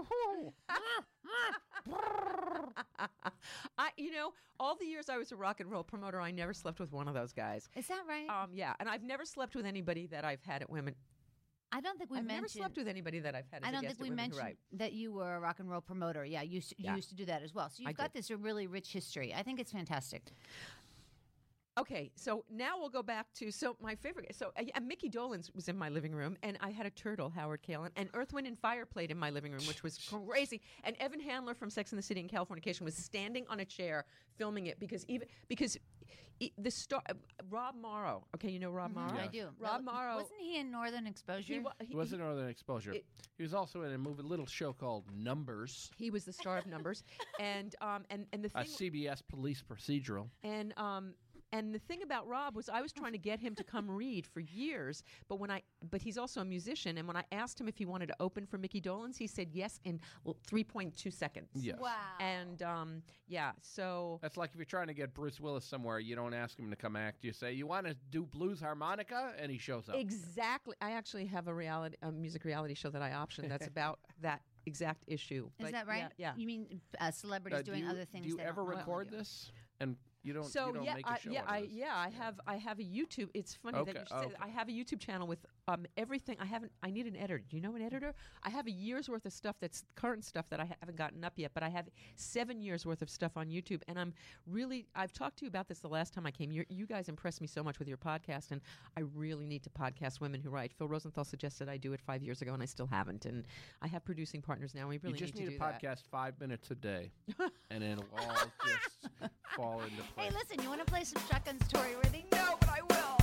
Speaker 2: All the years I was a rock and roll promoter, I never slept with one of those guys.
Speaker 3: Is that right?
Speaker 2: Yeah, and I've never slept with anybody that I've had at Women.
Speaker 3: I don't think we
Speaker 2: I've never
Speaker 3: mentioned.
Speaker 2: slept with anybody that I've had as
Speaker 3: I
Speaker 2: a
Speaker 3: don't
Speaker 2: guest
Speaker 3: think we
Speaker 2: at Women Who
Speaker 3: mentioned
Speaker 2: Write.
Speaker 3: that you were a rock and roll promoter. Yeah, you
Speaker 2: Yeah.
Speaker 3: used to do that as well. So
Speaker 2: I
Speaker 3: you've got
Speaker 2: did.
Speaker 3: this really rich history. I think it's fantastic.
Speaker 2: Okay, so now we'll go back to my favorite. So Mickey Dolenz was in my living room, and I had a turtle, Howard Kalin, and Earth, Wind, and Fire played in my living room, which was crazy. And Evan Handler from Sex and the City and Californication was standing on a chair filming it because the star Rob Morrow. Okay, you know Rob Morrow.
Speaker 3: I do.
Speaker 2: Rob Morrow.
Speaker 3: Wasn't he in Northern Exposure?
Speaker 4: He was in Northern Exposure. He was also in a little show called Numbers.
Speaker 2: He was the star of Numbers, and the
Speaker 4: A
Speaker 2: thing
Speaker 4: CBS police procedural.
Speaker 2: And the thing about Rob was I was trying to get him to come read for years, but he's also a musician, and when I asked him if he wanted to open for Mickey Dolenz, he said yes in 3.2 seconds.
Speaker 4: Yes.
Speaker 3: Wow.
Speaker 2: And so
Speaker 4: That's like if you're trying to get Bruce Willis somewhere, you don't ask him to come act. You say, you want to do blues harmonica? And he shows up.
Speaker 2: exactly, I actually have a music reality show that I optioned that's about that exact issue.
Speaker 3: Is
Speaker 2: But
Speaker 3: that right?
Speaker 2: Yeah.
Speaker 3: You mean celebrities doing other things?
Speaker 4: Do you
Speaker 3: they
Speaker 4: ever
Speaker 3: don't want to
Speaker 4: record
Speaker 3: do?
Speaker 4: this? And you don't,
Speaker 2: So
Speaker 4: you don't make a show out of this?
Speaker 2: I have a YouTube. It's funny that you should say that. I have a YouTube channel with everything. I need an editor. Do you know an editor? I have a year's worth of stuff that's current stuff that I haven't gotten up yet, but I have 7 years worth of stuff on YouTube, and I've talked to you about this the last time I came. You guys impressed me so much with your podcast, and I really need to podcast women who write. Phil Rosenthal suggested I do it 5 years ago, and I still haven't. And I have producing partners now. We really
Speaker 4: You just
Speaker 2: need
Speaker 4: need
Speaker 2: to
Speaker 4: a
Speaker 2: do that.
Speaker 4: podcast 5 minutes a day, and it'll all just fall into place.
Speaker 3: Hey, listen, you want to play some Shotgun Storyworthy?
Speaker 2: No, but I will.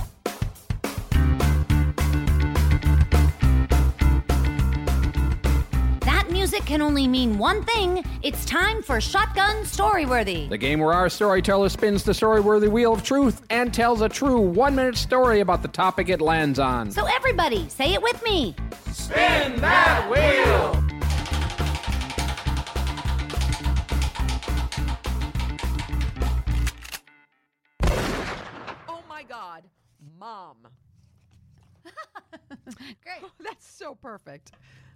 Speaker 3: That music can only mean one thing. It's time for Shotgun Storyworthy.
Speaker 4: The game where our storyteller spins the story-worthy wheel of truth and tells a true 1-minute story about the topic it lands on.
Speaker 3: So everybody, say it with me.
Speaker 4: Spin that wheel!
Speaker 2: Oh my God, Mom.
Speaker 3: Great.
Speaker 2: That's so perfect.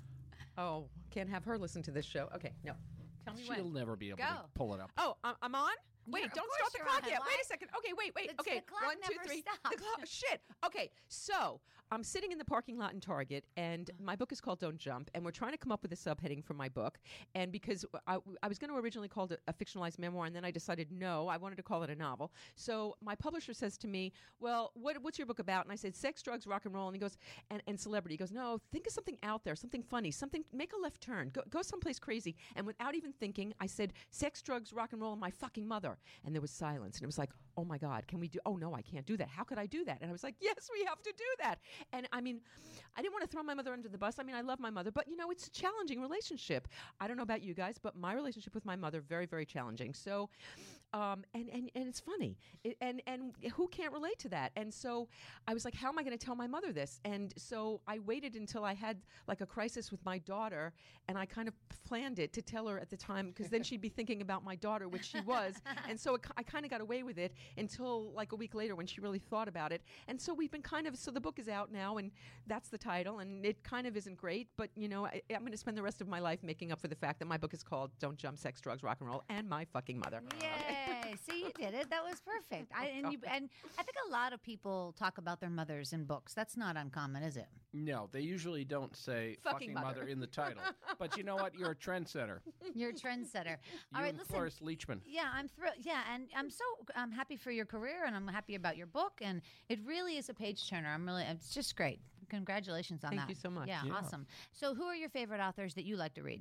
Speaker 2: Oh, can't have her listen to this show. Okay, no. Tell me
Speaker 4: She'll
Speaker 2: when.
Speaker 4: never be able
Speaker 3: Go.
Speaker 4: to pull it up.
Speaker 2: Oh, I'm on? Wait,
Speaker 3: You're- of
Speaker 2: don't
Speaker 3: course
Speaker 2: start the
Speaker 3: you're
Speaker 2: clock
Speaker 3: on.
Speaker 2: yet.
Speaker 3: Why?
Speaker 2: Wait a second. Okay, wait.
Speaker 3: The
Speaker 2: Okay,
Speaker 3: clock
Speaker 2: 1, 2,
Speaker 3: never
Speaker 2: 3.
Speaker 3: stops.
Speaker 2: The clock. Shit. Okay, so I'm sitting in the parking lot in Target, and my book is called Don't Jump, and we're trying to come up with a subheading for my book. And because I was going to originally call it a fictionalized memoir, and then I decided no, I wanted to call it a novel. So my publisher says to me, well, what's your book about? And I said, sex, drugs, rock and roll. And he goes, and celebrity. He goes, no, think of something out there, something funny, make a left turn, go someplace crazy. And without even thinking, I said, sex, drugs, rock and roll, and my fucking mother. And there was silence. And it was like, oh my God, can we do, oh no, I can't do that. How could I do that? And I was like, yes, we have to do that. And I mean, I didn't want to throw my mother under the bus. I mean, I love my mother, but it's a challenging relationship. I don't know about you guys, but my relationship with my mother, very, very challenging. So, and it's funny. And who can't relate to that? And so I was like, how am I going to tell my mother this? And so I waited until I had like a crisis with my daughter, and I kind of planned it to tell her at the time, because then she'd be thinking about my daughter, which she was. And so I kind of got away with it until like a week later when she really thought about it. And so we've been so the book is out now, and that's the title, and it kind of isn't great, but I'm going to spend the rest of my life making up for the fact that my book is called Don't Jump, Sex, Drugs, Rock and Roll, and my fucking mother.
Speaker 3: Yay! See, you did it. That was perfect. And I think a lot of people talk about their mothers in books. That's not uncommon, is it?
Speaker 4: No, they usually don't say
Speaker 2: Fucking
Speaker 4: fucking mother in the title. But you know what? You're a trendsetter.
Speaker 3: You're a trendsetter.
Speaker 4: You
Speaker 3: All right,
Speaker 4: and
Speaker 3: listen.
Speaker 4: Forrest Leachman.
Speaker 3: Yeah, I'm thrilled. Yeah, and I'm happy for your career, and I'm happy about your book, and it really is a page turner. It's just great. Congratulations on that.
Speaker 2: Thank you so much.
Speaker 3: Yeah,
Speaker 4: Yeah.
Speaker 3: awesome. So, who are your favorite authors that you like to read?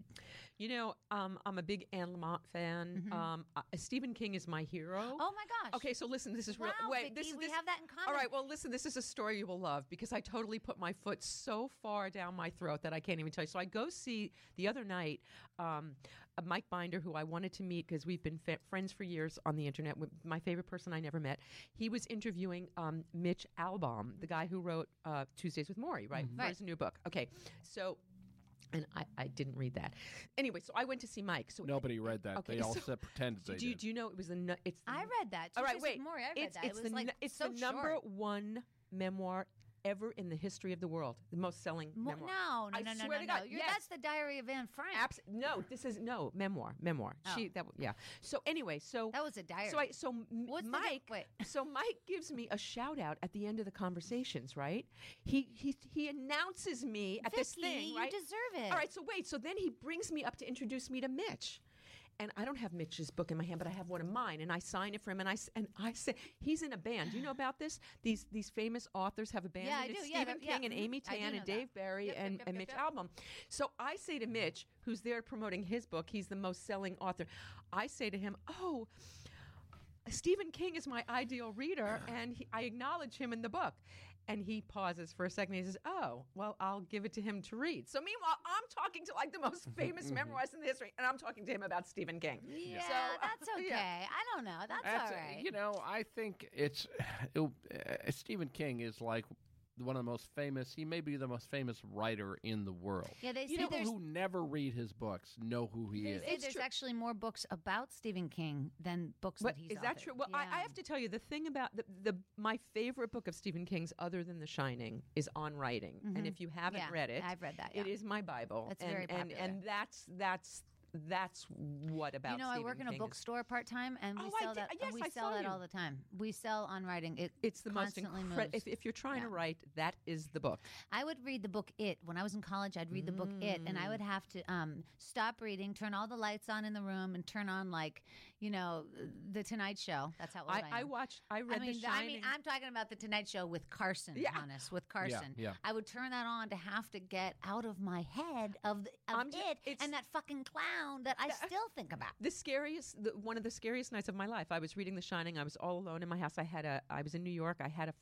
Speaker 2: I'm a big Anne Lamott fan. Stephen King is my hero.
Speaker 3: Oh my gosh.
Speaker 2: Okay, so listen, this is
Speaker 3: Wow,
Speaker 2: real. Wait,
Speaker 3: Vicky,
Speaker 2: this
Speaker 3: we
Speaker 2: is
Speaker 3: have that in common.
Speaker 2: All right, well, listen, this is a story you will love, because I totally put my foot so far down my throat that I can't even tell you. So I go see the other night Mike Binder, who I wanted to meet because we've been friends for years on the internet. My favorite person I never met. He was interviewing Mitch Albom, the guy who wrote Tuesdays with Morrie, right? For his new book. Okay, so. And I didn't read that. Anyway, so I went to see Mike. So
Speaker 4: Nobody read that.
Speaker 2: Okay,
Speaker 4: They all
Speaker 2: so
Speaker 4: pretended they did.
Speaker 2: do you know it was it's
Speaker 3: I read that.
Speaker 2: all right,
Speaker 3: Tuesdays
Speaker 2: wait.
Speaker 3: with Morrie, I read that.
Speaker 2: It's
Speaker 3: It was
Speaker 2: it's
Speaker 3: so
Speaker 2: the number
Speaker 3: short.
Speaker 2: one memoir ever in the history of the world. The most selling memoir.
Speaker 3: No.
Speaker 2: I swear to God, yes.
Speaker 3: That's the Diary of Anne Frank.
Speaker 2: No, this is memoir.
Speaker 3: Oh.
Speaker 2: Yeah. So anyway,
Speaker 3: That was a diary. What's the
Speaker 2: Mike.
Speaker 3: wait.
Speaker 2: So Mike gives me a shout out at the end of the conversations. Right? He announces me at this
Speaker 3: Vicky,
Speaker 2: thing. Right?
Speaker 3: You deserve it.
Speaker 2: All right. So wait. So then he brings me up to introduce me to Mitch. And I don't have Mitch's book in my hand, but I have one of mine, and I sign it for him. And I say he's in a band. Do you know about this? These famous authors have a band.
Speaker 3: Yeah,
Speaker 2: and
Speaker 3: I
Speaker 2: it's
Speaker 3: do.
Speaker 2: Stephen King and Amy
Speaker 3: I do
Speaker 2: Tan
Speaker 3: know
Speaker 2: and Dave
Speaker 3: that.
Speaker 2: Barry and Mitch Albom. So I say to Mitch, who's there promoting his book, he's the most selling author. I say to him, "Oh, Stephen King is my ideal reader," and I acknowledge him in the book. And he pauses for a second. And he says, "Oh, well, I'll give it to him to read." So meanwhile, I'm talking to like the most famous memoirist in the history, and I'm talking to him about Stephen King.
Speaker 3: Yeah,
Speaker 2: So,
Speaker 3: that's okay.
Speaker 2: yeah.
Speaker 3: I don't know. That's all right.
Speaker 4: You know, I think Stephen King is like one of the most famous. He may be the most famous writer in the world.
Speaker 3: Yeah, they say
Speaker 4: People
Speaker 3: there's
Speaker 4: who never read his books know who he is.
Speaker 3: there's actually more books about Stephen King than books
Speaker 2: But
Speaker 3: that he's
Speaker 2: is that
Speaker 3: authored.
Speaker 2: true? Well,
Speaker 3: Yeah.
Speaker 2: I have to tell you, the thing about my favorite book of Stephen King's, other than The Shining, is On Writing. And if you haven't
Speaker 3: Yeah,
Speaker 2: read it,
Speaker 3: I've read that.
Speaker 2: it
Speaker 3: yeah.
Speaker 2: is my Bible.
Speaker 3: That's
Speaker 2: and,
Speaker 3: very
Speaker 2: and,
Speaker 3: popular.
Speaker 2: and that's what about
Speaker 3: You know, I
Speaker 2: Stephen
Speaker 3: work in a
Speaker 2: King is-
Speaker 3: bookstore part time, and we
Speaker 2: Oh, I
Speaker 3: sell
Speaker 2: did-
Speaker 3: that.
Speaker 2: yes,
Speaker 3: we
Speaker 2: I
Speaker 3: sell
Speaker 2: saw
Speaker 3: that
Speaker 2: you.
Speaker 3: all the time. We sell On Writing.
Speaker 2: It's the most
Speaker 3: constantly
Speaker 2: incredible.
Speaker 3: moves.
Speaker 2: If you're trying to
Speaker 3: Yeah.
Speaker 2: write, that is the book.
Speaker 3: I would read the book It. When I was in college, I'd read the book It, and I would have to stop reading, turn all the lights on in the room, and turn on, like, The Tonight Show. That's how old I am.
Speaker 2: I read The Shining.
Speaker 3: I'm talking about The Tonight Show with Carson,
Speaker 2: Yeah.
Speaker 3: Hannes, with Carson.
Speaker 4: yeah.
Speaker 3: I would turn that on to have to get out of my head of It
Speaker 2: it's-
Speaker 3: and that fucking clown that I still think about.
Speaker 2: One of the scariest nights of my life. I was reading The Shining. I was all alone in my house. I was in New York. I had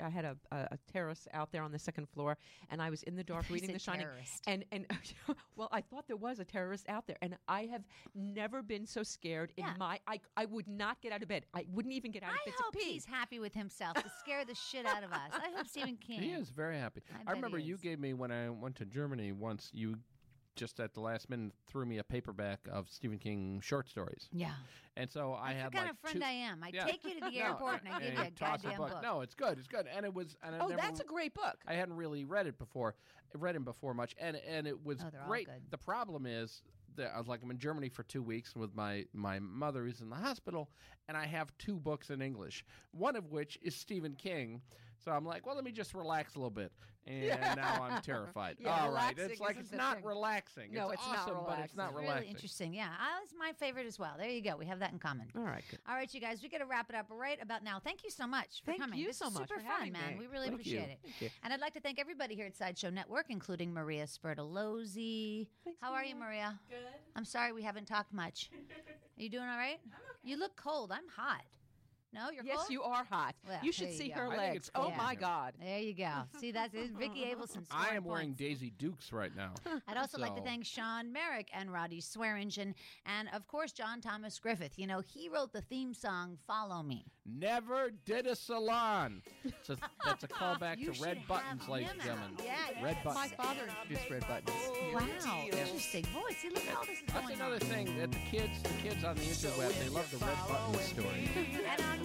Speaker 2: a terrace out there on the second floor, and I was in the dark reading The Shining.
Speaker 3: Terrorist.
Speaker 2: And well, I thought there was a terrorist out there, and I have never been so scared in
Speaker 3: Yeah.
Speaker 2: I would not get out of bed. I wouldn't even get out of
Speaker 3: I
Speaker 2: bed to
Speaker 3: hope
Speaker 2: pee.
Speaker 3: he's happy with himself to scare the shit out of us. I hope Stephen King.
Speaker 4: He is very happy.
Speaker 3: I
Speaker 4: I
Speaker 3: bet
Speaker 4: remember
Speaker 3: he
Speaker 4: you
Speaker 3: is.
Speaker 4: gave me, when I went to Germany once, you just at the last minute threw me a paperback of Stephen King short stories.
Speaker 3: Yeah.
Speaker 4: And so I
Speaker 3: That's
Speaker 4: had
Speaker 3: the kind
Speaker 4: like
Speaker 3: of friend
Speaker 4: two,
Speaker 3: I am. I
Speaker 4: Yeah.
Speaker 3: take you to the
Speaker 4: No,
Speaker 3: airport and I give you a
Speaker 4: toss
Speaker 3: goddamn book.
Speaker 4: No, it's good. It's good. And it was. And I
Speaker 2: Oh,
Speaker 4: never,
Speaker 2: that's a great book.
Speaker 4: I hadn't really read him before much, and it was
Speaker 3: Oh, they're all
Speaker 4: great.
Speaker 3: good.
Speaker 4: The problem is that I'm in Germany for 2 weeks with my mother who's in the hospital, and I have 2 books in English, one of which is Stephen King. So I'm like, well, let me just relax a little bit, and now I'm terrified.
Speaker 2: Yeah,
Speaker 4: All right,
Speaker 2: relaxing
Speaker 4: it's like
Speaker 2: isn't
Speaker 4: it's
Speaker 2: the
Speaker 4: not
Speaker 2: thing.
Speaker 4: relaxing.
Speaker 2: No,
Speaker 4: it's
Speaker 2: it's not
Speaker 4: awesome, but it's not
Speaker 3: Really
Speaker 4: relaxing.
Speaker 3: interesting. Yeah. It's my favorite as well. There you go. We have that in common.
Speaker 2: All right, good.
Speaker 3: All right, you guys, we got to wrap it up right about now. Thank you so much for
Speaker 2: Thank
Speaker 3: coming.
Speaker 2: you
Speaker 3: This
Speaker 2: so
Speaker 3: is
Speaker 2: much
Speaker 3: super
Speaker 2: for
Speaker 3: fun,
Speaker 2: having
Speaker 3: man.
Speaker 2: me.
Speaker 3: We really
Speaker 4: Thank you.
Speaker 3: appreciate it.
Speaker 4: Thank you.
Speaker 3: And I'd like to thank everybody here at Sideshow Network, including Maria Spertolozzi.
Speaker 2: Thanks,
Speaker 3: How are you, Maria? Good. I'm sorry we haven't talked much. Are you doing all right? I'm okay. You look cold. I'm hot. No, you're
Speaker 2: Yes,
Speaker 3: cold?
Speaker 2: you are hot.
Speaker 3: Well,
Speaker 2: you should
Speaker 3: there
Speaker 2: see
Speaker 3: you go.
Speaker 2: her
Speaker 4: I think
Speaker 2: legs.
Speaker 4: it's cold
Speaker 2: Oh
Speaker 3: in
Speaker 2: my
Speaker 4: here.
Speaker 2: God.
Speaker 3: There you go. See, that's Vicky Abelson.
Speaker 4: I
Speaker 3: scoring
Speaker 4: am wearing
Speaker 3: points.
Speaker 4: Daisy Dukes right now.
Speaker 3: I'd also like to
Speaker 4: So-
Speaker 3: thank Sean Merrick and Roddy Swearingen and, of course, John Thomas Griffith. You know, he wrote the theme song, Follow Me.
Speaker 4: Never did a salon. That's a callback
Speaker 3: You
Speaker 4: to Red
Speaker 3: should
Speaker 4: Buttons,
Speaker 3: have
Speaker 4: ladies
Speaker 3: him
Speaker 4: and gentlemen.
Speaker 3: out. Yeah,
Speaker 4: Red
Speaker 3: yes.
Speaker 4: Buttons.
Speaker 2: My father introduced Red Buttons.
Speaker 3: Wow, interesting. Boy, see, look at all this is
Speaker 4: That's
Speaker 3: going
Speaker 4: another
Speaker 3: on.
Speaker 4: thing that the kids on the interweb, they love the Red Buttons story.
Speaker 3: And on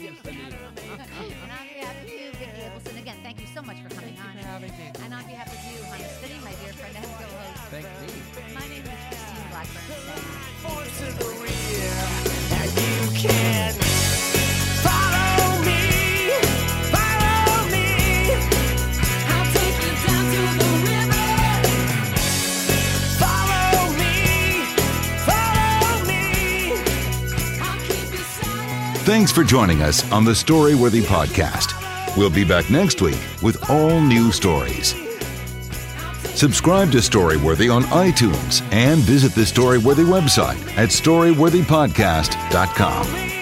Speaker 3: behalf of you, Vicky Abelson, again, thank you so much for coming on.
Speaker 2: having me.
Speaker 3: And on behalf of you, Hannah Spitty, my dear friend and co-host,
Speaker 4: Thank me.
Speaker 3: my name is Christine Blackburn.
Speaker 5: Force to the rear, and you can follow me, follow me. I'll take you down to the river. Follow me, I'll keep you silent.
Speaker 1: Thanks for joining us on the Storyworthy Podcast. We'll be back next week with all new stories. Subscribe to Storyworthy on iTunes and visit the Storyworthy website at storyworthypodcast.com.